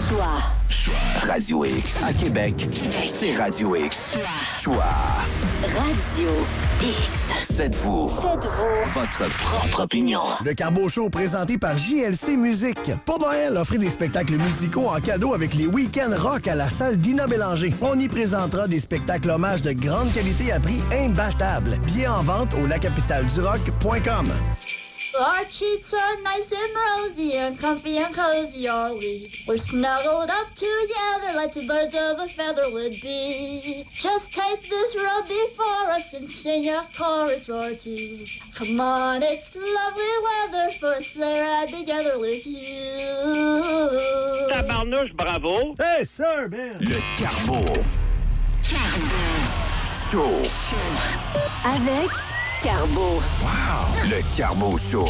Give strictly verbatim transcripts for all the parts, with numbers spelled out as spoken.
Choix. Choix. Radio X. À Québec, c'est Radio X. Choix. Radio X. Faites-vous. Faites-vous. Votre propre opinion. Le Carbo Show présenté par J L C Musique. Pour Noël, offrez des spectacles musicaux en cadeau avec les week-ends rock à la salle Dina Bélanger. On y présentera des spectacles hommages de grande qualité à prix imbattable. Billets en vente au la capitale du rock point com. Our sheets are nice and rosy and comfy and cozy are we. We're snuggled up together like two birds of a feather would be. Just take this road before us and sing a chorus or two. Come on, it's lovely weather for a sleigh ride together with you. Tabarnouche, bravo! Hey, sir, man! Le Carbo. Show. Avec Carbo. Wow! Le Carbo Show.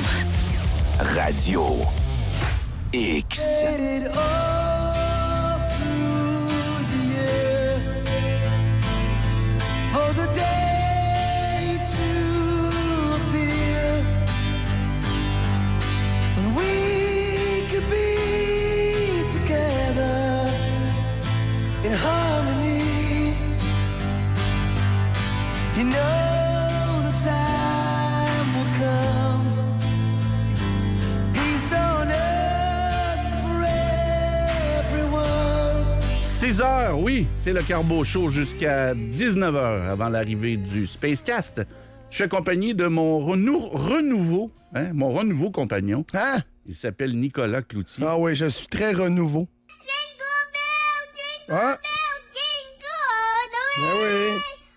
Radio X. In harmony, you know the time will come. Peace on earth for everyone. six heures, oui, c'est le Carbo Show jusqu'à dix-neuf heures avant l'arrivée du Spacecast. Je suis accompagné de mon renou- renouveau, hein, mon renouveau compagnon. Hein? Il s'appelle Nicolas Cloutier. Ah oui, je suis très renouveau. Ah! Ben oui.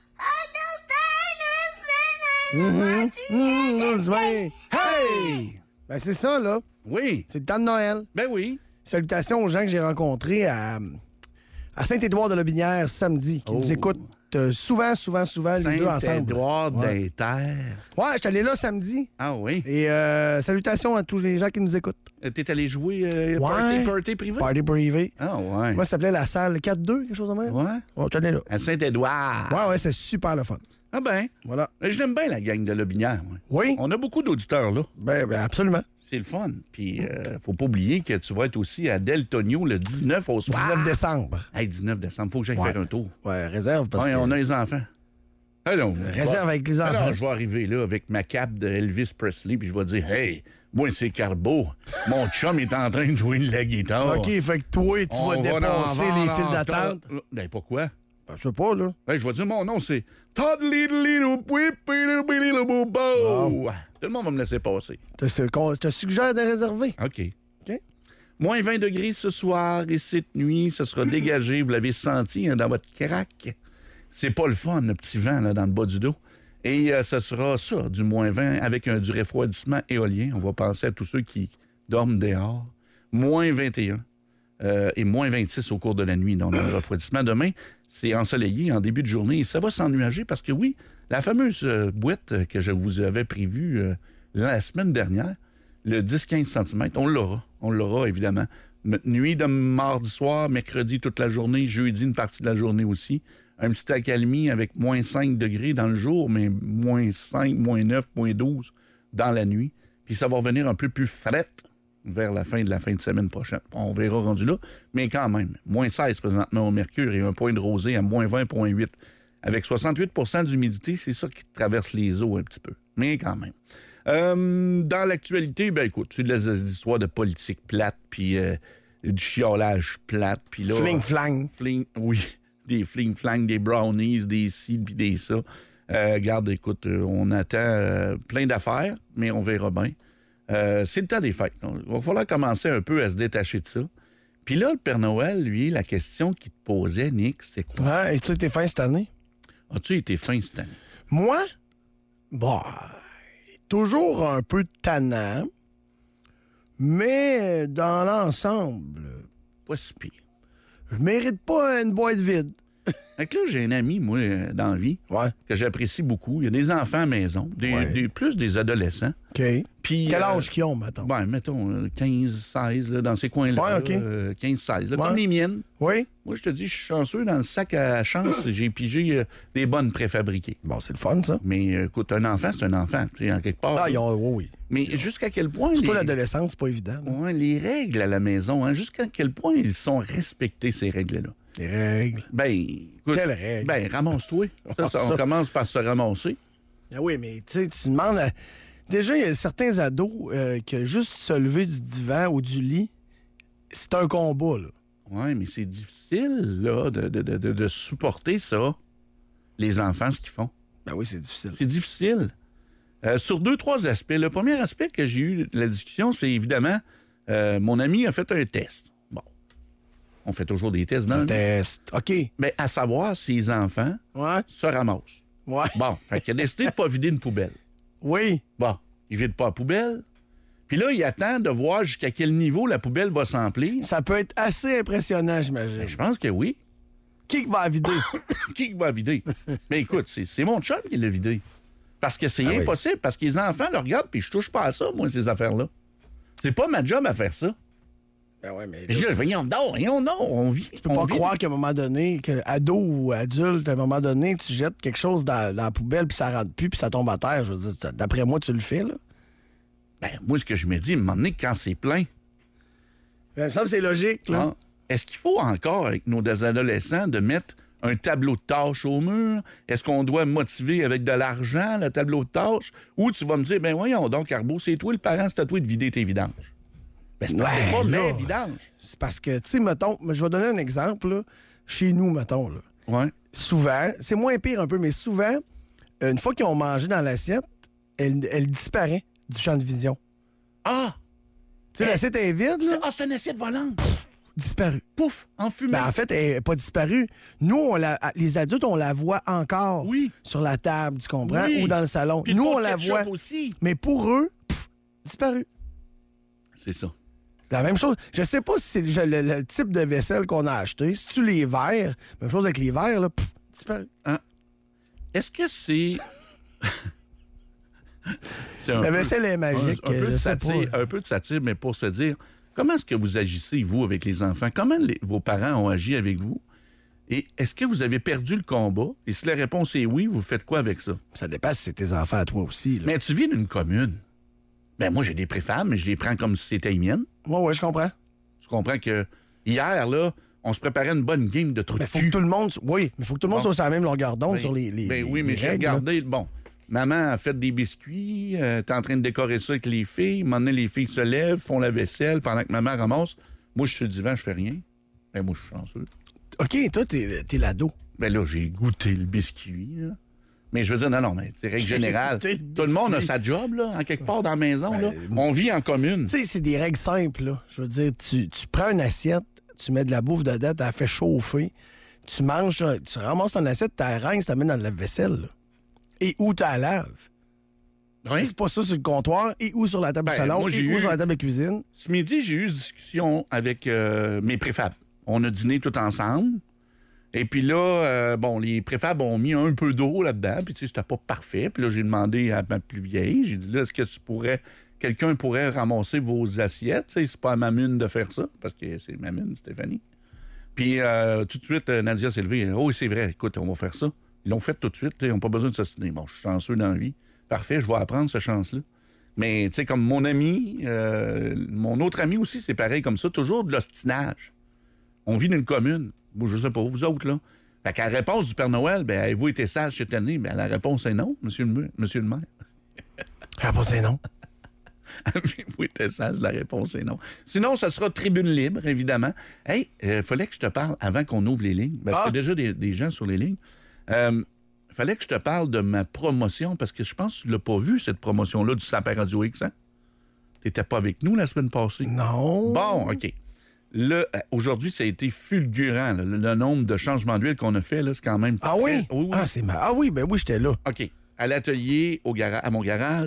Mm-hmm. Mm-hmm. Ouais. Hey! Ben c'est ça, là. Oui. C'est le temps de Noël. Ben oui. Salutations aux gens que j'ai rencontrés à, à Saint-Édouard-de-Lobinière samedi, qui Oh. nous écoutent euh, souvent, souvent, souvent, les deux ensemble. Saint-Édouard Ouais. des Terres. Ouais, je suis allé là samedi. Ah oui. Et euh, salutations à tous les gens qui nous écoutent. T'es allé jouer euh, Ouais. party, party privé? Party privé. Ah ouais. Moi, ça s'appelait la salle quatre deux, quelque chose de même. Ouais. Ouais, je suis allé là. À Saint-Édouard. Ouais, ouais, c'est super le fun. Ah ben. Voilà. Mais je l'aime bien, la gang de Lobinière. moi. Oui? On a beaucoup d'auditeurs, là. Ben, ben absolument. C'est le fun. Puis, euh, faut pas oublier que tu vas être aussi à Del Tonio le dix-neuf au soir. dix-neuf décembre. Hey, dix-neuf décembre, faut que j'aille Ouais. faire un tour. Ouais, réserve parce Ouais, que... on a les enfants. Alors, Réserve avec les enfants. Alors, je vais arriver là avec ma cape de Elvis Presley, puis je vais dire, hey, moi, c'est Carbo. Mon chum est en train de jouer de la guitare. OK, fait que toi, tu On vas va dépasser en les vendre files en d'attente. tas. Ben, pourquoi? Ben, je sais pas, là. Ben, je vais dire mon nom, c'est Todd Little Little Little Little Bobo. Tout le monde va me laisser passer. Je te, je te suggère de réserver. OK. OK? Moins vingt degrés ce soir et cette nuit, ce sera dégagé. Vous l'avez senti hein, dans votre craque. C'est pas le fun, le petit vent là, dans le bas du dos. Et euh, ce sera ça, du moins vingt, avec un, du refroidissement éolien. On va penser à tous ceux qui dorment dehors. Moins vingt et un euh, et moins vingt-six au cours de la nuit. Donc, le refroidissement demain, c'est ensoleillé en début de journée. Et ça va s'ennuager parce que oui, la fameuse euh, boîte que je vous avais prévue euh, la semaine dernière, le dix à quinze centimètres, on l'aura. On l'aura, évidemment. Nuit de mardi soir, mercredi toute la journée, jeudi une partie de la journée aussi. Un petit accalmie avec moins cinq degrés dans le jour, mais moins cinq, moins neuf, moins douze dans la nuit. Puis ça va revenir un peu plus fret vers la fin de la fin de semaine prochaine. On verra rendu là, mais quand même. Moins seize présentement au mercure et un point de rosée à moins vingt virgule huit. Avec soixante-huit pour cent d'humidité, c'est ça qui traverse les eaux un petit peu. Mais quand même. Euh, dans l'actualité, ben écoute, c'est des histoires de politique plate, puis euh, du chiolage plate, puis là... Fling-flang. Fling, oui. Des fling-flang, des brownies, des ci, puis des ça. Euh, regarde, écoute, euh, on attend euh, plein d'affaires, mais on verra bien. Euh, c'est le temps des fêtes. Il va falloir commencer un peu à se détacher de ça. Puis là, le Père Noël, lui, la question qu'il te posait, Nick, c'était quoi? Ouais, et tu été fin cette année? As-tu été fin cette année? Moi? Bah, toujours un peu tannant, mais dans l'ensemble, Pas si pire. je mérite pas une boîte vide. Fait que là, j'ai un ami, moi, euh, dans la vie, Ouais. que j'apprécie beaucoup. Il y a des enfants à la maison, des, Ouais. des- plus des adolescents. OK. Puis, Quel euh, âge qu'ils ont, mettons? Ben, mettons, euh, quinze, seize, là, dans ces coins-là. Ouais, OK. là, euh, quinze, seize, là, Ouais. comme les miennes. Oui? Moi, je te dis, je suis chanceux. Dans le sac à chance, j'ai pigé euh, des bonnes préfabriquées. Bon, c'est le fun, ça. Mais euh, écoute, un enfant, c'est un enfant, tu sais, en quelque part. Ah, ils ont... Oui, oui. Mais jusqu'à quel point... Surtout les- l'adolescence, c'est pas évident. là. Ouais, les règles à la maison, hein, jusqu'à quel point ils sont respectés, ces règles-là. Les règles. Ben, écoute, Quelles règles? Ben, ramasse-toi. Ça, ça, on Ça. commence par se ramasser. Ah oui, mais tu sais, tu demandes... à- Déjà, il y a certains ados euh, que juste se lever du divan ou du lit, c'est un combat, là. Oui, mais c'est difficile, là, de, de, de, de- de supporter ça, les enfants, ce qu'ils font. Ben oui, c'est difficile. C'est difficile. Euh, sur deux, trois aspects. Le premier aspect que j'ai eu de la discussion, c'est évidemment, euh, mon ami a fait un test. Bon. On fait toujours des tests dans Un le test. OK. Mais à savoir si les enfants Ouais. se ramassent. Ouais. Bon, fait qu'il a décidé de pas vider une poubelle. Oui. Bon, il vide pas la poubelle. Puis là, il attend de voir jusqu'à quel niveau la poubelle va s'emplir. Ça peut être assez impressionnant, j'imagine. Ben, je pense que oui. Qui va la vider? Qui va vider? Mais écoute, c'est, c'est mon chum qui l'a vidé. Parce que c'est Ah oui. impossible, parce que les enfants le regardent, puis je touche pas à ça, moi, ces affaires-là. C'est pas ma job à faire ça. Ben ouais, mais... Et je dis, voyons donc, voyons donc, on vit. Tu peux pas croire qu'à un moment donné, que ado ou adulte, à un moment donné, tu jettes quelque chose dans, dans la poubelle, puis ça rentre plus, puis ça tombe à terre. Je veux dire, d'après moi, tu le fais, là. Ben, moi, ce que je me dis, à un moment donné, quand c'est plein, Ben, ça me semble que c'est logique, là. hein, est-ce qu'il faut encore, avec nos adolescents, de mettre un tableau de tâches au mur? Est-ce qu'on doit motiver avec de l'argent, le tableau de tâches? Ou tu vas me dire, ben voyons donc, Carbo, c'est toi le parent, c'est à toi de vider tes vidanges. Ben, c'est, parce que c'est pas Ouais, là. mes vidanges. C'est parce que, tu sais, mettons, je vais donner un exemple, là. Chez nous, mettons, là. Ouais. Souvent, c'est moins pire un peu, mais souvent, une fois qu'ils ont mangé dans l'assiette, elle, elle disparaît du champ de vision. Ah! Tu sais, l'assiette est vide, C'est, là, ah, c'est une assiette volante. disparue. Pouf, enfumée. Ben, en fait, elle n'est pas disparue. Nous, on la, les adultes, on la voit encore Oui. sur la table, tu comprends, Oui. ou dans le salon. Puis le Nous, pot on de la ketchup voit. aussi. Mais pour eux, pff, disparu. C'est ça. C'est la même chose. Je sais pas si c'est le, le- le type de vaisselle qu'on a acheté. Si tu les verres, même chose avec les verres, là, pff, disparu. Est-ce que c'est... c'est un La peu- vaisselle est magique. Un, un peu je de sais satire, pas. un peu de satire, mais pour se dire, comment est-ce que vous agissez, vous, avec les enfants? Comment les- vos parents ont agi avec vous? Et est-ce que vous avez perdu le combat? Et si la réponse est oui, vous faites quoi avec ça? Ça dépend si c'est tes enfants à toi aussi. Là. Mais tu vis d'une commune. Ben moi, j'ai des préfabs, mais je les prends comme si c'était les miennes. Ouais, ouais, je comprends. Tu comprends que hier, là, on se préparait une bonne game de trous de Mais faut que cul. tout le monde. Oui, mais faut que tout le monde Bon. soit sur la même longueur d'onde Ben, sur les. les ben oui, les- mais les j'ai règles, là. regardé. Bon, maman a fait des biscuits, euh, t'es en train de décorer ça avec les filles. À un moment donné, les filles se lèvent, font la vaisselle pendant que maman ramasse. Moi, je suis sur le divan, je fais rien. Ben moi, je suis chanceux. OK, toi, t'es, t'es l'ado. Ben là, j'ai goûté le biscuit, là. Mais je veux dire, non, non, mais c'est règle J'ai générale. goûté le Tout le monde a biscuit. sa job, là, en quelque part dans la maison, Ben, là. On vit en commune. Tu sais, c'est des règles simples, là. Je veux dire, tu, tu prends une assiette, tu mets de la bouffe dedans, tu la fais chauffer, tu manges, ça, tu ramasses ton assiette, tu la rinces, tu la mets dans le lave-vaisselle, là. Et où tu la laves. Oui. C'est pas ça sur le comptoir, et où sur la table Ben, du salon, moi, et j'ai où eu- sur la table de cuisine. Ce midi, j'ai eu une discussion avec euh, mes préfabs. On a dîné tout ensemble. Et puis là, euh, bon, les préfabs ont mis un peu d'eau là-dedans. Puis, tu sais, c'était pas parfait. Puis là, j'ai demandé à ma plus vieille, j'ai dit, là, est-ce que tu pourrais, quelqu'un pourrait ramasser vos assiettes? Tu sais, c'est pas à ma mine de faire ça, parce que c'est ma mine, Stéphanie. Puis, euh, tout de suite, euh, Nadia s'est levée. Oh, c'est vrai, écoute, on va faire ça. Ils l'ont fait tout de suite. Ils n'ont pas besoin de s'ostiner. Bon, je suis chanceux dans la vie. Parfait, je vais apprendre cette chance-là. Mais, tu sais, comme mon ami, euh, mon autre ami aussi, c'est pareil comme ça. Toujours de l'ostinage. On vit dans une commune. Moi, je sais pas, vous autres, là. Fait qu'à la réponse du Père Noël, ben, avez-vous été sage cette année? Ben, la réponse est non, monsieur le, monsieur le maire. Ah, pas c'est non. Avez-vous été sage? La réponse est non. Sinon, ça sera tribune libre, évidemment. Hey, il fallait que je te parle avant qu'on ouvre les lignes. Parce Ah! qu'il y a déjà des, des gens sur les lignes. Euh, fallait que je te parle de ma promotion, parce que je pense que tu l'as pas vu, cette promotion-là du Sapin Radio X, hein? T'étais pas avec nous la semaine passée? Non. Bon, OK. Là, euh, aujourd'hui, ça a été fulgurant. là. Le, le nombre de changements d'huile qu'on a fait, là, c'est quand même... Ah oui? très- oui, oui. Ah, c'est ma... ah oui, ben oui, j'étais là. OK. À l'atelier, au gara- à mon garage,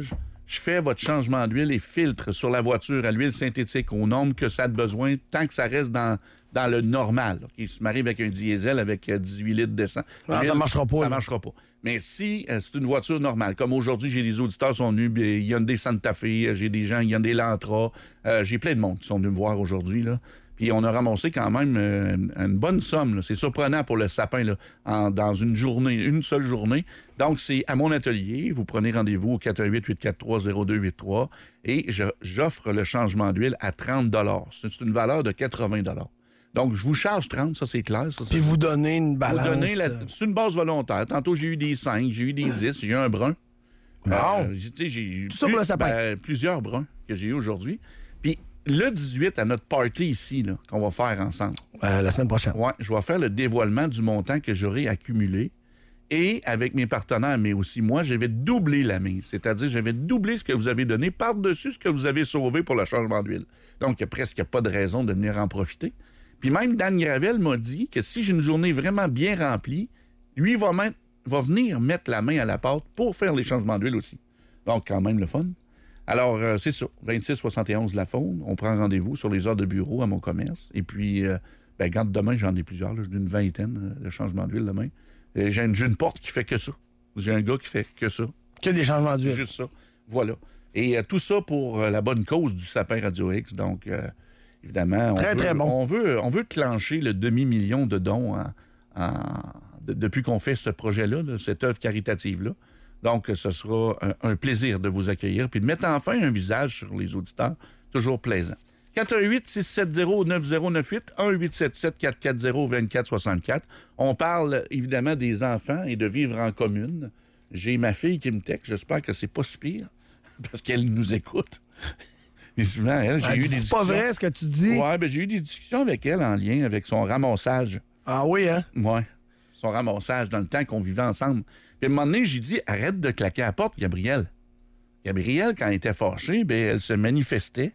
je fais votre changement d'huile et filtre sur la voiture à l'huile synthétique au nombre que ça a besoin, tant que ça reste dans, dans le normal. Okay? Si ça m'arrive avec un diesel avec dix-huit litres d'essence, Ah, ça marchera pas. Ça là. marchera pas. Mais si euh, c'est une voiture normale, comme aujourd'hui, j'ai des auditeurs qui sont venus, il y a des Santa Fe, j'ai des gens, il y a des Lantra, euh, j'ai plein de monde qui sont venus me voir aujourd'hui, là. Puis on a ramassé quand même euh, une bonne somme, là. C'est surprenant pour le sapin, là, en- dans une journée, une seule journée. Donc, c'est à mon atelier. Vous prenez rendez-vous au quatre un huit, huit quatre trois, zéro deux huit trois et je- j'offre le changement d'huile à trente dollars. C'est une valeur de quatre-vingts dollars. Donc, je vous charge trente, ça c'est clair. Ça, Puis ça- vous donnez une vous balance. donnez la- euh, C'est une base volontaire. Tantôt, j'ai eu des cinq, j'ai eu des dix, j'ai eu un brun. Bon. Euh, j'ai- tu sais, j'ai eu Tout ça pour le sapin. ben, plusieurs bruns que j'ai eu aujourd'hui. Puis le dix-huit, à notre party ici, là, qu'on va faire ensemble, euh, la semaine prochaine. ouais, je vais faire le dévoilement du montant que j'aurai accumulé. Et avec mes partenaires, mais aussi moi, je vais doubler la mise. C'est-à-dire, je vais doubler ce que vous avez donné par-dessus ce que vous avez sauvé pour le changement d'huile. Donc, il n'y a presque pas de raison de venir en profiter. Puis même Dan Gravel m'a dit que si j'ai une journée vraiment bien remplie, lui va, mettre- va venir mettre la main à la pâte pour faire les changements d'huile aussi. Donc, quand même le fun. Alors, euh, c'est ça. vingt-six soixante et onze La Faune. On prend rendez-vous sur les heures de bureau à mon commerce. Et puis, euh, ben, quand demain, j'en ai plusieurs. Là, j'ai une vingtaine euh, de changements d'huile demain. Et j'ai, une, j'ai une porte qui fait que ça. J'ai un gars qui fait que ça. Que des changements d'huile. Juste ça. Voilà. Et euh, tout ça pour euh, la bonne cause du sapin Radio X. Donc, euh, évidemment, on, Très, veut, très bon. on, veut, on veut clencher le demi-million de dons en- en- de- depuis qu'on fait ce projet-là, là, cette œuvre caritative-là. Donc, ce sera un, un plaisir de vous accueillir puis de mettre enfin un visage sur les auditeurs. Toujours plaisant. quatre un huit, six sept zéro, neuf zéro neuf huit, un huit sept sept, quatre quatre zéro, deux quatre six quatre. On parle évidemment des enfants et de vivre en commune. J'ai ma fille qui me texte. J'espère que c'est pas si pire parce qu'elle nous écoute. Et souvent, elle, j'ai Elle eu dit, des c'est pas discussions. vrai ce que tu dis. Ouais, ben j'ai eu des discussions avec elle en lien avec son ramassage. Ah oui, hein? Ouais, son ramassage dans le temps qu'on vivait ensemble. Puis à un moment donné, j'ai dit, arrête de claquer à la porte, Gabrielle. Gabrielle, quand elle était fâchée, ben, elle se manifestait.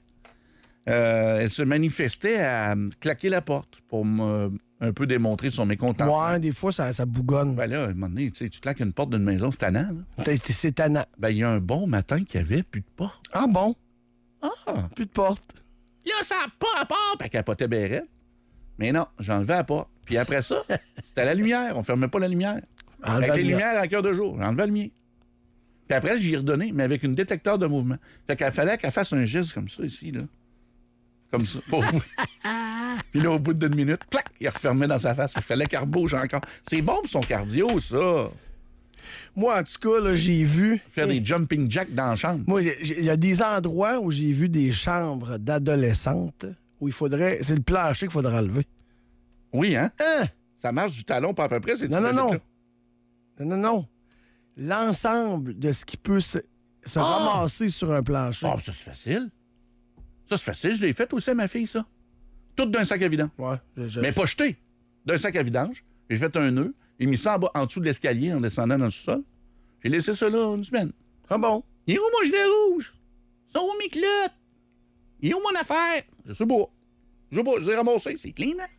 Euh, elle se manifestait à euh, claquer la porte pour me, un peu démontrer son mécontentement. Ouais, des fois, ça, ça bougonne. Ben là, à un moment donné, tu sais, tu claques une porte d'une maison, c'est tannant, là. T'es- t'es- C'est tannant. Ben, il y a un bon matin qu'il n'y avait plus de porte. Ah bon? Ah! Plus de porte. Là, ça n'a pas à part! Puis elle capotait bien raide. Mais non, j'enlevais la porte. Puis après ça, c'était la lumière. On fermait pas la lumière. Enlevait Avec la les lumière. lumières à cœur de jour. J'enlevais le mien. Puis après, j'y ai redonné, mais avec une détecteur de mouvement. Fait qu'il fallait qu'elle fasse un geste comme ça, ici, là. Comme ça. Pour vous. Puis là, au bout d'une minute, clac, il refermait dans sa face. Il fallait qu'elle bouge encore. C'est bon pour son cardio, ça. Moi, en tout cas, là, j'ai vu. Faire des jumping jacks dans la chambre. Moi, j'ai- j'ai- il y a des endroits où j'ai vu des chambres d'adolescentes où il faudrait. C'est le plancher qu'il faudra enlever. Oui, hein? Hein? Ça marche du talon, pas à peu près. C'est Non, non, non. Non, non, non. L'ensemble de ce qui peut se, se Ah! ramasser sur un plancher. Ah, ça, c'est facile. Ça, c'est facile. Je l'ai fait aussi à ma fille, ça. Tout d'un sac à vidange. Ouais. je- je- Mais pas jeté. D'un sac à vidange. J'ai fait un nœud. J'ai mis ça en, bas, en dessous de l'escalier en descendant dans le sous-sol. J'ai laissé ça là une semaine. Ah bon? Il est où mon gilet rouge? Ils sont où mes culottes? Il est où mon affaire? Je sais pas. Je sais pas. Je les ai ramassés. C'est clean, hein?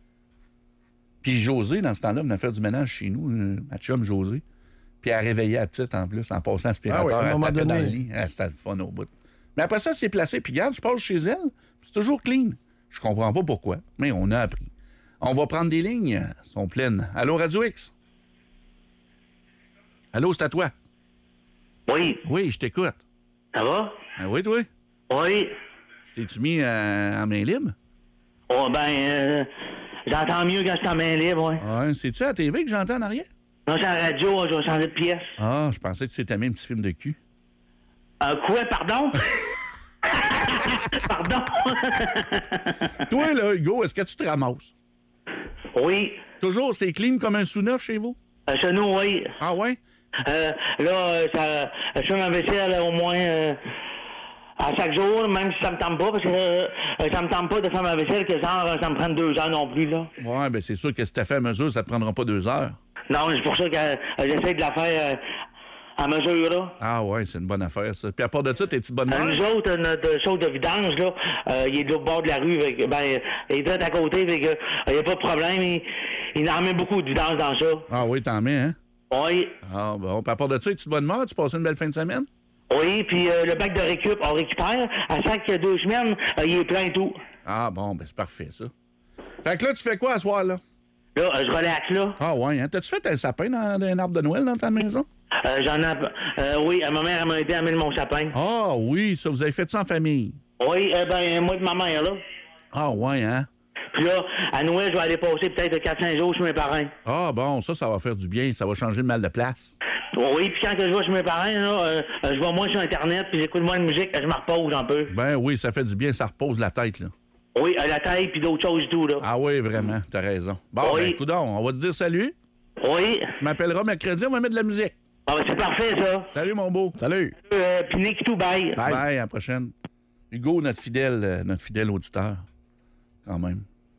Puis José, dans ce temps-là, venait faire du ménage chez nous, euh, ma chum José. Puis elle réveillait la petite en plus en passant aspirateur. Ah oui, à un elle moment tapait donné. dans le lit. Ah, c'était le fun au bout. Mais après ça, c'est placé. Puis regarde, je passe chez elle. C'est toujours clean. Je comprends pas pourquoi, mais on a appris. On va prendre des lignes. Elles sont pleines. Allô, Radio X? Allô, c'est à toi? Oui, Oui, je t'écoute. ça va? Ah oui, toi? Oui. T'es-tu mis euh, en main libre? Oh, ben, euh, j'entends mieux quand je suis en main libre, ouais. Ouais, c'est-tu à la T V que j'entends en arrière? Non, c'est à la radio, je vais changer de pièce. Ah, je pensais que tu t'étais mis un petit film de cul. Euh, quoi, pardon? Pardon? Toi, là, Hugo, est-ce que tu te ramasses? Oui. Toujours, c'est clean comme un sous-neuf chez vous? Euh, chez nous, oui. Ah ouais? Euh, là, euh, ça, je fais ma vaisselle euh, au moins euh, à chaque jour, même si ça me tente pas, parce que euh, ça me tente pas de faire ma vaisselle, que genre, ça me prend deux heures non plus, là. Ouais, ben c'est sûr que si t'as fait à mesure, ça te prendra pas deux heures. Non, c'est pour ça que euh, j'essaie de la faire euh, à mesure, là. Ah ouais, c'est une bonne affaire, ça. Puis à part de ça, t'es-tu de bonne Euh, mère? nous autres, euh, notre chose de vidange, là, euh, il est de l'autre bord de la rue, fait que, ben, il est direct à côté, fait que, euh, il n'y a pas de problème, il, il en met beaucoup de vidange dans ça. Ah oui, t'en mets, hein? Oui, Ah bon, puis à part de ça, es-tu de bonne mère? Tu passes une belle fin de semaine? Oui, puis euh, le bac de récup, on récupère. À chaque deux semaines, euh, il est plein tout. Ah, bon, ben c'est parfait, ça. Fait que là, tu fais quoi à soir, là? Là, euh, je relaxe, là. Ah, ouais, hein? T'as-tu fait un sapin dans, dans un arbre de Noël dans ta maison? Euh, j'en ai... Euh, oui, ma mère, elle m'a aidé à mettre mon sapin. Ah, oui, ça, vous avez fait ça en famille? Oui, euh, ben, moi et ma mère, là. Ah, ouais, hein? Puis là, à Noël, je vais aller passer peut-être quatre cinq jours chez mes parents. Ah, bon, ça, ça va faire du bien. Ça va changer le mal de place. Oui, puis quand je vais chez mes parents, là, euh, je vais moins sur Internet, puis j'écoute moins de musique, je me repose un peu. Ben oui, ça fait du bien, ça repose la tête, là. Oui, à la tête, puis d'autres choses et tout, là. Ah oui, vraiment, t'as raison. Bon, oui. ben, coudonc, on va te dire salut. Oui. Tu m'appelleras mercredi, on va mettre de la musique. Ah, ben, c'est parfait, ça. Salut, mon beau. Salut. Euh, puis Nick, tout, bye. Bye. Bye, à la prochaine. Hugo, notre fidèle, euh, notre fidèle auditeur, quand même.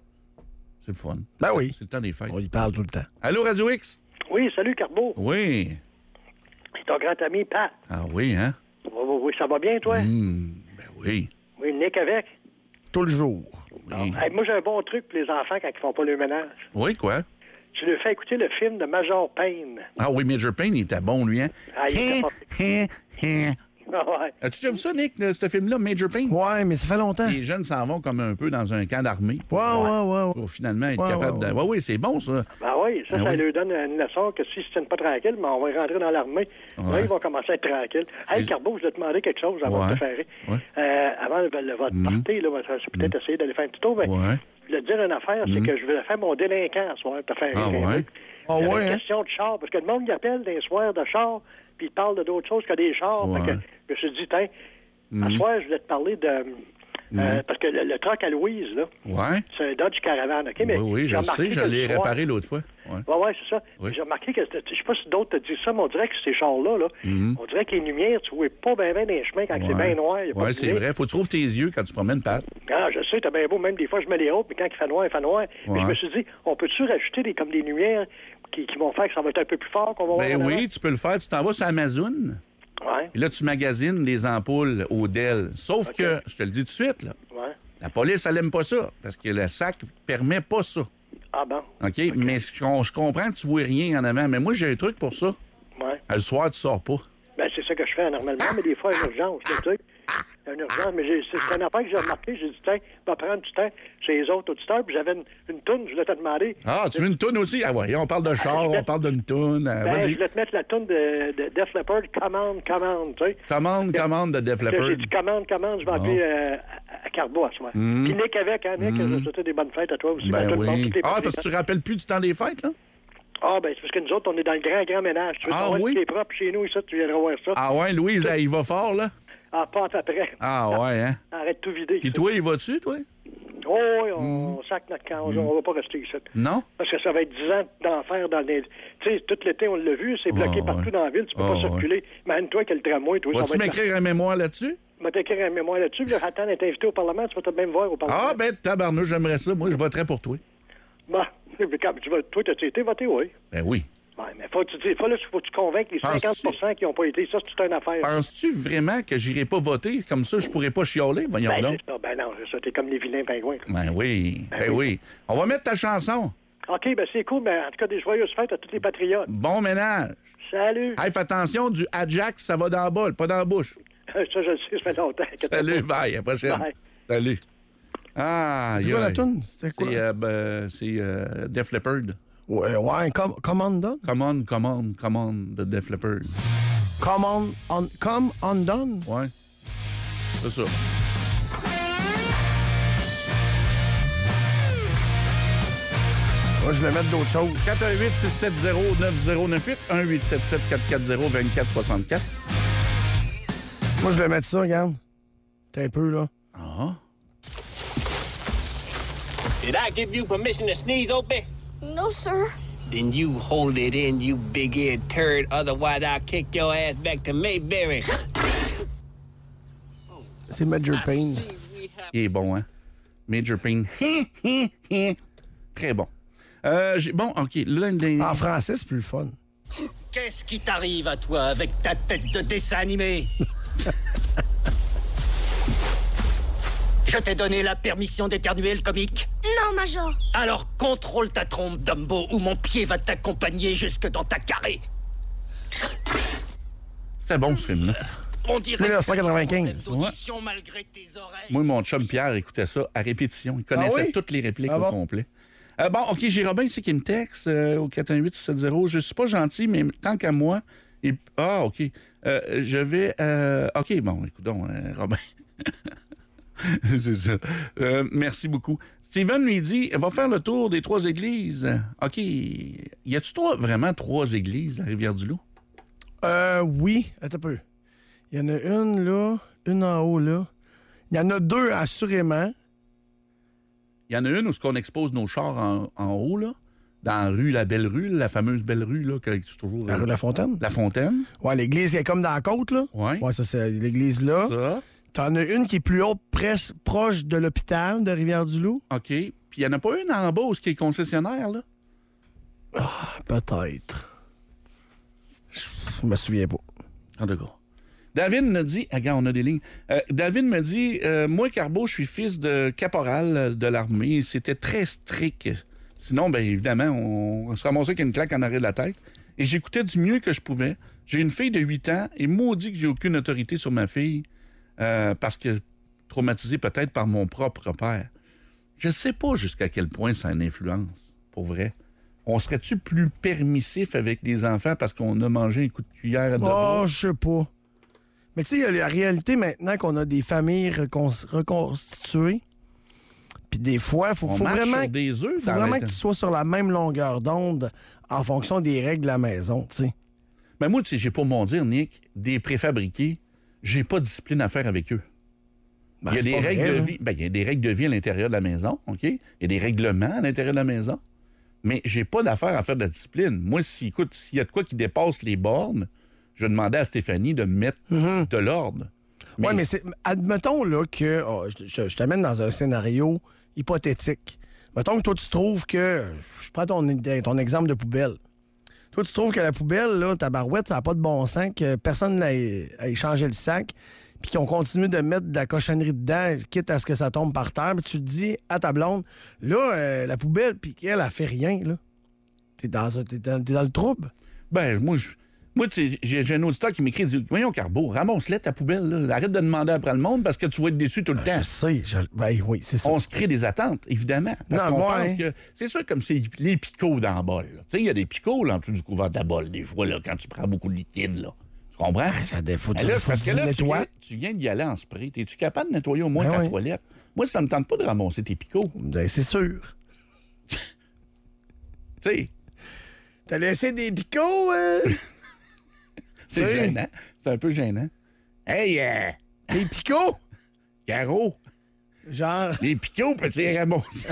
C'est le fun. Ben oui. C'est le temps des fêtes. On y parle tout le temps. Allô, Radio X? Oui, salut, Carbo. Oui. C'est ton grand ami, Pat. Ah oui, hein? Oui, oui, oui, ça va bien, toi? Mmh, ben oui. Oui, Nick avec? Tout le jour. Oui. Hey, moi, j'ai un bon truc pour les enfants quand ils font pas le ménage. Oui, quoi? Tu leur fais écouter le film de Major Payne. Ah oui, Major Payne, il était bon, lui, hein? Ah, il était pas... Hein, hein. Ah, ouais. As-tu déjà vu ça, Nick, de ce film-là, Major Payne? Ouais, mais ça fait longtemps. Les jeunes s'en vont comme un peu dans un camp d'armée. Ouais, ouais, ouais. ouais. Pour finalement être Ouais, capable ouais, de... ouais. Oui, oui, c'est bon, ça. Ben oui, ça, Ben ça oui. leur donne une leçon que s'ils se tiennent pas tranquilles, ben, on va rentrer dans l'armée. Ouais. Là, ils vont commencer à être tranquilles. Hey, C'est- Carbo, je vais te demander quelque chose avant Ouais. de te faire. Ouais. Euh, avant le, le- votre Mhm. party, là, votre- c'est peut-être essayer d'aller faire un petit tour, mais Ouais. je voulais te dire une affaire, c'est que je voulais faire mon délinquant ce soir, te faire Ah, rire un ouais? peu. Ah, J'avais ouais, une hein? question de char, parce que le monde il appelle des soirs de char, puis il parle de d'autres choses que des chars. Ouais. Fait que je me suis dit, tiens, ce soir, je voulais te parler de... euh, parce que le, le truck à Louise, là, Ouais. c'est un Dodge Caravan, OK? Mais Oui, oui, je j'ai le remarqué sais, je que l'ai le soir- réparé l'autre fois. Ouais. Ouais, ouais, c'est ça. Oui. J'ai remarqué que, c'était- je sais pas si d'autres te disent ça, mais on dirait que ces chars-là, là, Mhm. on dirait que les lumières, tu vois pas bien ben dans les chemins quand c'est Ouais. bien noir. y a pas Ouais, de c'est lumière. vrai. Faut que tu trouves tes yeux quand tu promènes, Pat. Ah, je sais, t'as bien beau, même des fois, je mets les hautes, mais quand il fait noir, il fait noir. Mais Ouais. je me suis dit, on peut-tu rajouter des, comme des lumières qui, qui vont faire que ça va être un peu plus fort, qu'on va Ben voir en oui, tu peux le faire. Tu t'en vas sur Amazon. avant? Ouais, Et là, tu magasines les ampoules au Dell. Sauf OK. que, je te le dis tout de suite, là, ouais. la police, elle aime pas ça. Parce que le sac permet pas ça. Ah bon? OK? Mais je, je comprends que tu vois rien en avant. Mais moi, j'ai un truc pour ça. Ouais. Le soir, tu sors pas. Ben, c'est ça que je fais normalement, mais des fois, il y a une urgence, le truc. Il y a une urgence, mais j'ai- c'est c'est une affaire que j'ai remarqué. J'ai dit, tiens, on va prendre du temps chez les autres auditeurs, puis j'avais une, une toune, je voulais te demander. Ah, tu veux une toune aussi? Ah ouais, on parle de char, on parle d'une toune. Euh, Ben, je Vas-y. voulais te mettre la toune de, de Def Leppard, Commande, Commande, tu sais. Commande, commande de Def Là, Leppard. J'ai dit commande, commande, je vais appeler euh, à, à Carbo à soir. Puis Nick avec, hein, Nick, je vais te souhaiter des bonnes fêtes à toi aussi. à Ben tout le monde, oui. toutes les Ah, parties, parce que tu hein. te rappelles plus du temps des fêtes, là? Ah, ben, c'est parce que nous autres, on est dans le grand, grand ménage. Tu veux Ah, savoir oui? ce qui est propre chez nous, ici, tu viendras voir ça. Ah ouais, Louise, elle, il va fort, là? Ah, pas après. Ah ouais, hein? Arrête de tout vider. Puis ici. toi, il va-tu, toi? Oh, oui, on sac notre camp. On, on va pas rester ici. Non? Parce que ça va être dix ans d'enfer dans les... Tu sais, tout l'été, on l'a vu, c'est bloqué Ah, partout ouais. dans la ville, tu peux Ah, pas ouais. circuler. Imagine-toi quel tramway, toi, Vas-tu ça va être... m'écrire un mémoire là-dessus? Je vais t'écrire un mémoire là-dessus, puis là, attends d'être invité au Parlement, tu vas peut-être même voir au Parlement. Ah, ben, tabarnouche, j'aimerais ça. Moi, je voterais pour toi. Bon, mais quand tu vas... Toi, t'as-tu été voté, oui? Ben oui. Ouais, mais faut que tu dis, faut, là, faut que tu convaincre les Penses-tu- cinquante pour cent qui n'ont pas été. Ça, c'est toute une affaire. Penses-tu vraiment que j'irai pas voter? Comme ça, je pourrais pas chialer? Voyons Ben, donc. c'est ça. Ben non, c'est ça. T'es comme les vilains pingouins. Ben oui, ben, Ben oui. oui. On va mettre ta chanson. OK, ben c'est cool, mais en tout cas, des joyeuses fêtes à tous les patriotes. Bon ménage. Salut! Hey, fais attention, du Ajax, ça va dans la bol, pas dans la bouche. Ça, je le sais, ça fait longtemps. que t'as Salut, pas- bye, à la prochaine. Bye. Salut. Ah, C'est quoi aïe. la toune? C'était quoi? C'est euh, ben, c'est, euh, Def Leppard. Ouais, ouais, com command done? Commande, commande, commande de Def Leppard. Command on, come undone? Ouais. C'est ça. Moi, je vais mettre d'autres choses. quatre un huit, six sept zéro, neuf zéro neuf huit, un huit sept sept, quatre quatre zéro, deux quatre six quatre. Moi, je vais mettre ça, regarde. T'es un peu, là. Ah. Did I give you permission to sneeze, Opie? No, sir. Then you hold it in, you big-eared turd. Otherwise, I'll kick your ass back to Mayberry. C'est Major Payne. Il est bon, hein? Major Payne. Très bon. Euh, j'ai- bon, OK. Là, des- En français, c'est plus le fun. Qu'est-ce qui t'arrive à toi avec ta tête de dessin animé? Je t'ai donné la permission d'éternuer le comique. Non, Major. Alors contrôle ta trompe, Dumbo, ou mon pied va t'accompagner jusque dans ta carré. C'était bon, ce film-là. On dirait mille neuf cent quatre-vingt-quinze. audition malgré tes oreilles. Moi, mon chum Pierre écoutait ça à répétition. Il connaissait Ah oui? toutes les répliques Ah au bon? complet. Euh, bon, OK, j'ai Robin ici qui me texte euh, au quatre un huit six sept zéro. Je suis pas gentil, mais tant qu'à moi... il- Ah, OK. Euh, je vais... euh, OK, bon, écoute donc, euh, Robin. C'est ça. Euh, merci beaucoup. Steven lui dit, va faire le tour des trois églises. OK. Y a-tu toi vraiment trois églises à Rivière-du-Loup? Euh, oui. Attends un peu. Il y en a une là, une en haut là. Il y en a deux, assurément. Il y en a une où ce qu'on expose nos chars en, en haut, là, dans la rue, la Belle Rue, la fameuse Belle Rue, là, que c'est toujours... La rue La Fontaine? La Fontaine. Ouais, l'église qui est comme dans la côte, là. Ouais. Ouais, ça, c'est l'église là. Ça. T'en as une qui est plus haute, presque proche de l'hôpital de Rivière-du-Loup. OK. Puis il n'y en a pas une en bas où ce qui est concessionnaire, là? Ah, peut-être. Je me souviens pas. En tout cas. David me dit... Ah, regarde, on a des lignes. Euh, David me dit, euh, moi, Carbo, je suis fils de caporal de l'armée. C'était très strict. Sinon, bien évidemment, on, on se ramassait avec une claque en arrêt de la tête. Et j'écoutais du mieux que je pouvais. J'ai une fille de huit ans et maudit que j'ai aucune autorité sur ma fille euh, parce que traumatisée peut-être par mon propre père. Je sais pas jusqu'à quel point ça a une influence, pour vrai. On serait-tu plus permissif avec les enfants parce qu'on a mangé un coup de cuillère de Oh, bois? je sais pas. Mais tu sais, il y a la réalité maintenant qu'on a des familles recon- reconstituées. Puis des fois, il faut, On faut marche vraiment, sur des œufs faut dans vraiment le que temps. tu sois sur la même longueur d'onde en fonction des règles de la maison, tu sais. Ben moi, tu sais, j'ai pour mon dire, Nick, des préfabriqués, j'ai pas de discipline à faire avec eux. Ben, il y a c'est des pas règles vrai, de là. vie. Ben, il y a des règles de vie à l'intérieur de la maison, OK? Il y a des règlements à l'intérieur de la maison. Mais j'ai pas d'affaire à faire de la discipline. Moi, si, écoute, s'il y a de quoi qui dépasse les bornes, je vais demander à Stéphanie de mettre Mm-hmm. de l'ordre. Oui, mais c'est, admettons là, que oh, je, je- je t'amène dans un scénario hypothétique. Mettons que toi, tu trouves que. Je prends ton, ton exemple de poubelle. Toi, tu trouves que la poubelle, là, ta barouette, ça n'a pas de bon sens, que personne n'a échangé le sac, puis qu'on continue de mettre de la cochonnerie dedans, quitte à ce que ça tombe par terre. Puis tu te dis à ta blonde, là, euh, la poubelle, puis qu'elle, elle fait rien, là. T'es dans, t'es dans, t'es dans le trouble. Ben, moi, je. Moi, tu sais, j'ai, j'ai un auditeur qui m'écrit, il dit, voyons, Carbo, ramasse-la ta poubelle, là. Arrête de demander après le monde parce que tu vas être déçu tout le temps. Je sais, je- ben oui, c'est ça. On se crée des attentes, évidemment. Parce Non, qu'on moi, pense hein. que. C'est sûr, comme c'est les picots dans le bol. là. Tu sais, il y a des picots là, en dessous du couvert de la bol, des fois, là, quand tu prends beaucoup de liquide, là. Tu comprends? Ben, ça dé- faut Ben que- là, faut parce que que tu là, tu nettoies. viens, tu viens d'y aller en spray. Es-tu capable de nettoyer au moins Ben ta oui. toilette? Moi, ça me tente pas de ramasser tes picots. Ben, c'est sûr. Tu sais, T'as laissé des picots, hein? c'est Tu sais. gênant. C'est un peu gênant. Hey, euh, Des picots? Caro, Genre, les picots, petit ramasser.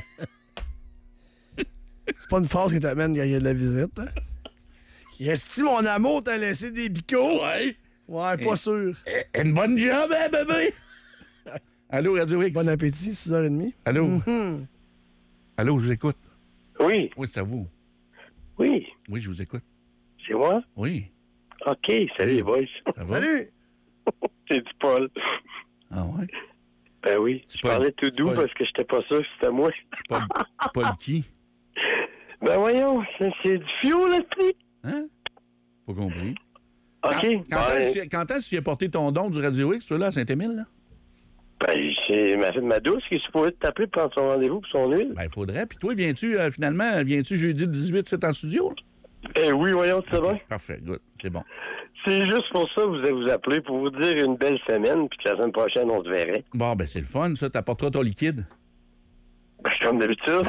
c'est pas une phrase qui t'amène quand il y a de la visite, hein? Resti, mon amour, t'as laissé des picots? Ouais. Ouais, pas sûr. Eh, Une bonne job, hein, bébé? Allô, Radio X? Bon appétit, six heures trente. Allô? Mhm. Allô, je vous écoute. Oui, Oui, c'est à vous. oui, Oui, je vous écoute. c'est moi? Oui. OK, salut les boys. Ça va? Salut! C'est du Paul. Ah ouais? Ben oui, C'est je Paul. parlais tout C'est doux Paul. parce que j'étais pas sûr que c'était moi. C'est pas, c'est pas le qui? Ben voyons, c'est, c'est du fio, là-dessus. Hein? Pas compris. OK, Quand, quand ben, est-ce quand est-ce que tu y as porté ton don du Radio X, toi, là, à Saint-Émile, là? ben, c'est ma, ma douce qui est supposée t'appeler pour prendre son rendez-vous pour son huile. Ben, il faudrait. Puis toi, viens-tu, euh, finalement, viens-tu jeudi le dix-huit, c'est en studio? là? Eh oui, voyons, c'est vrai. Parfait, good. C'est bon. C'est juste pour ça que vous allez vous appeler, pour vous dire une belle semaine, puis que la semaine prochaine, on se verrait. Bon, ben, c'est le fun, ça. T'apporteras ton liquide. Ben, comme d'habitude.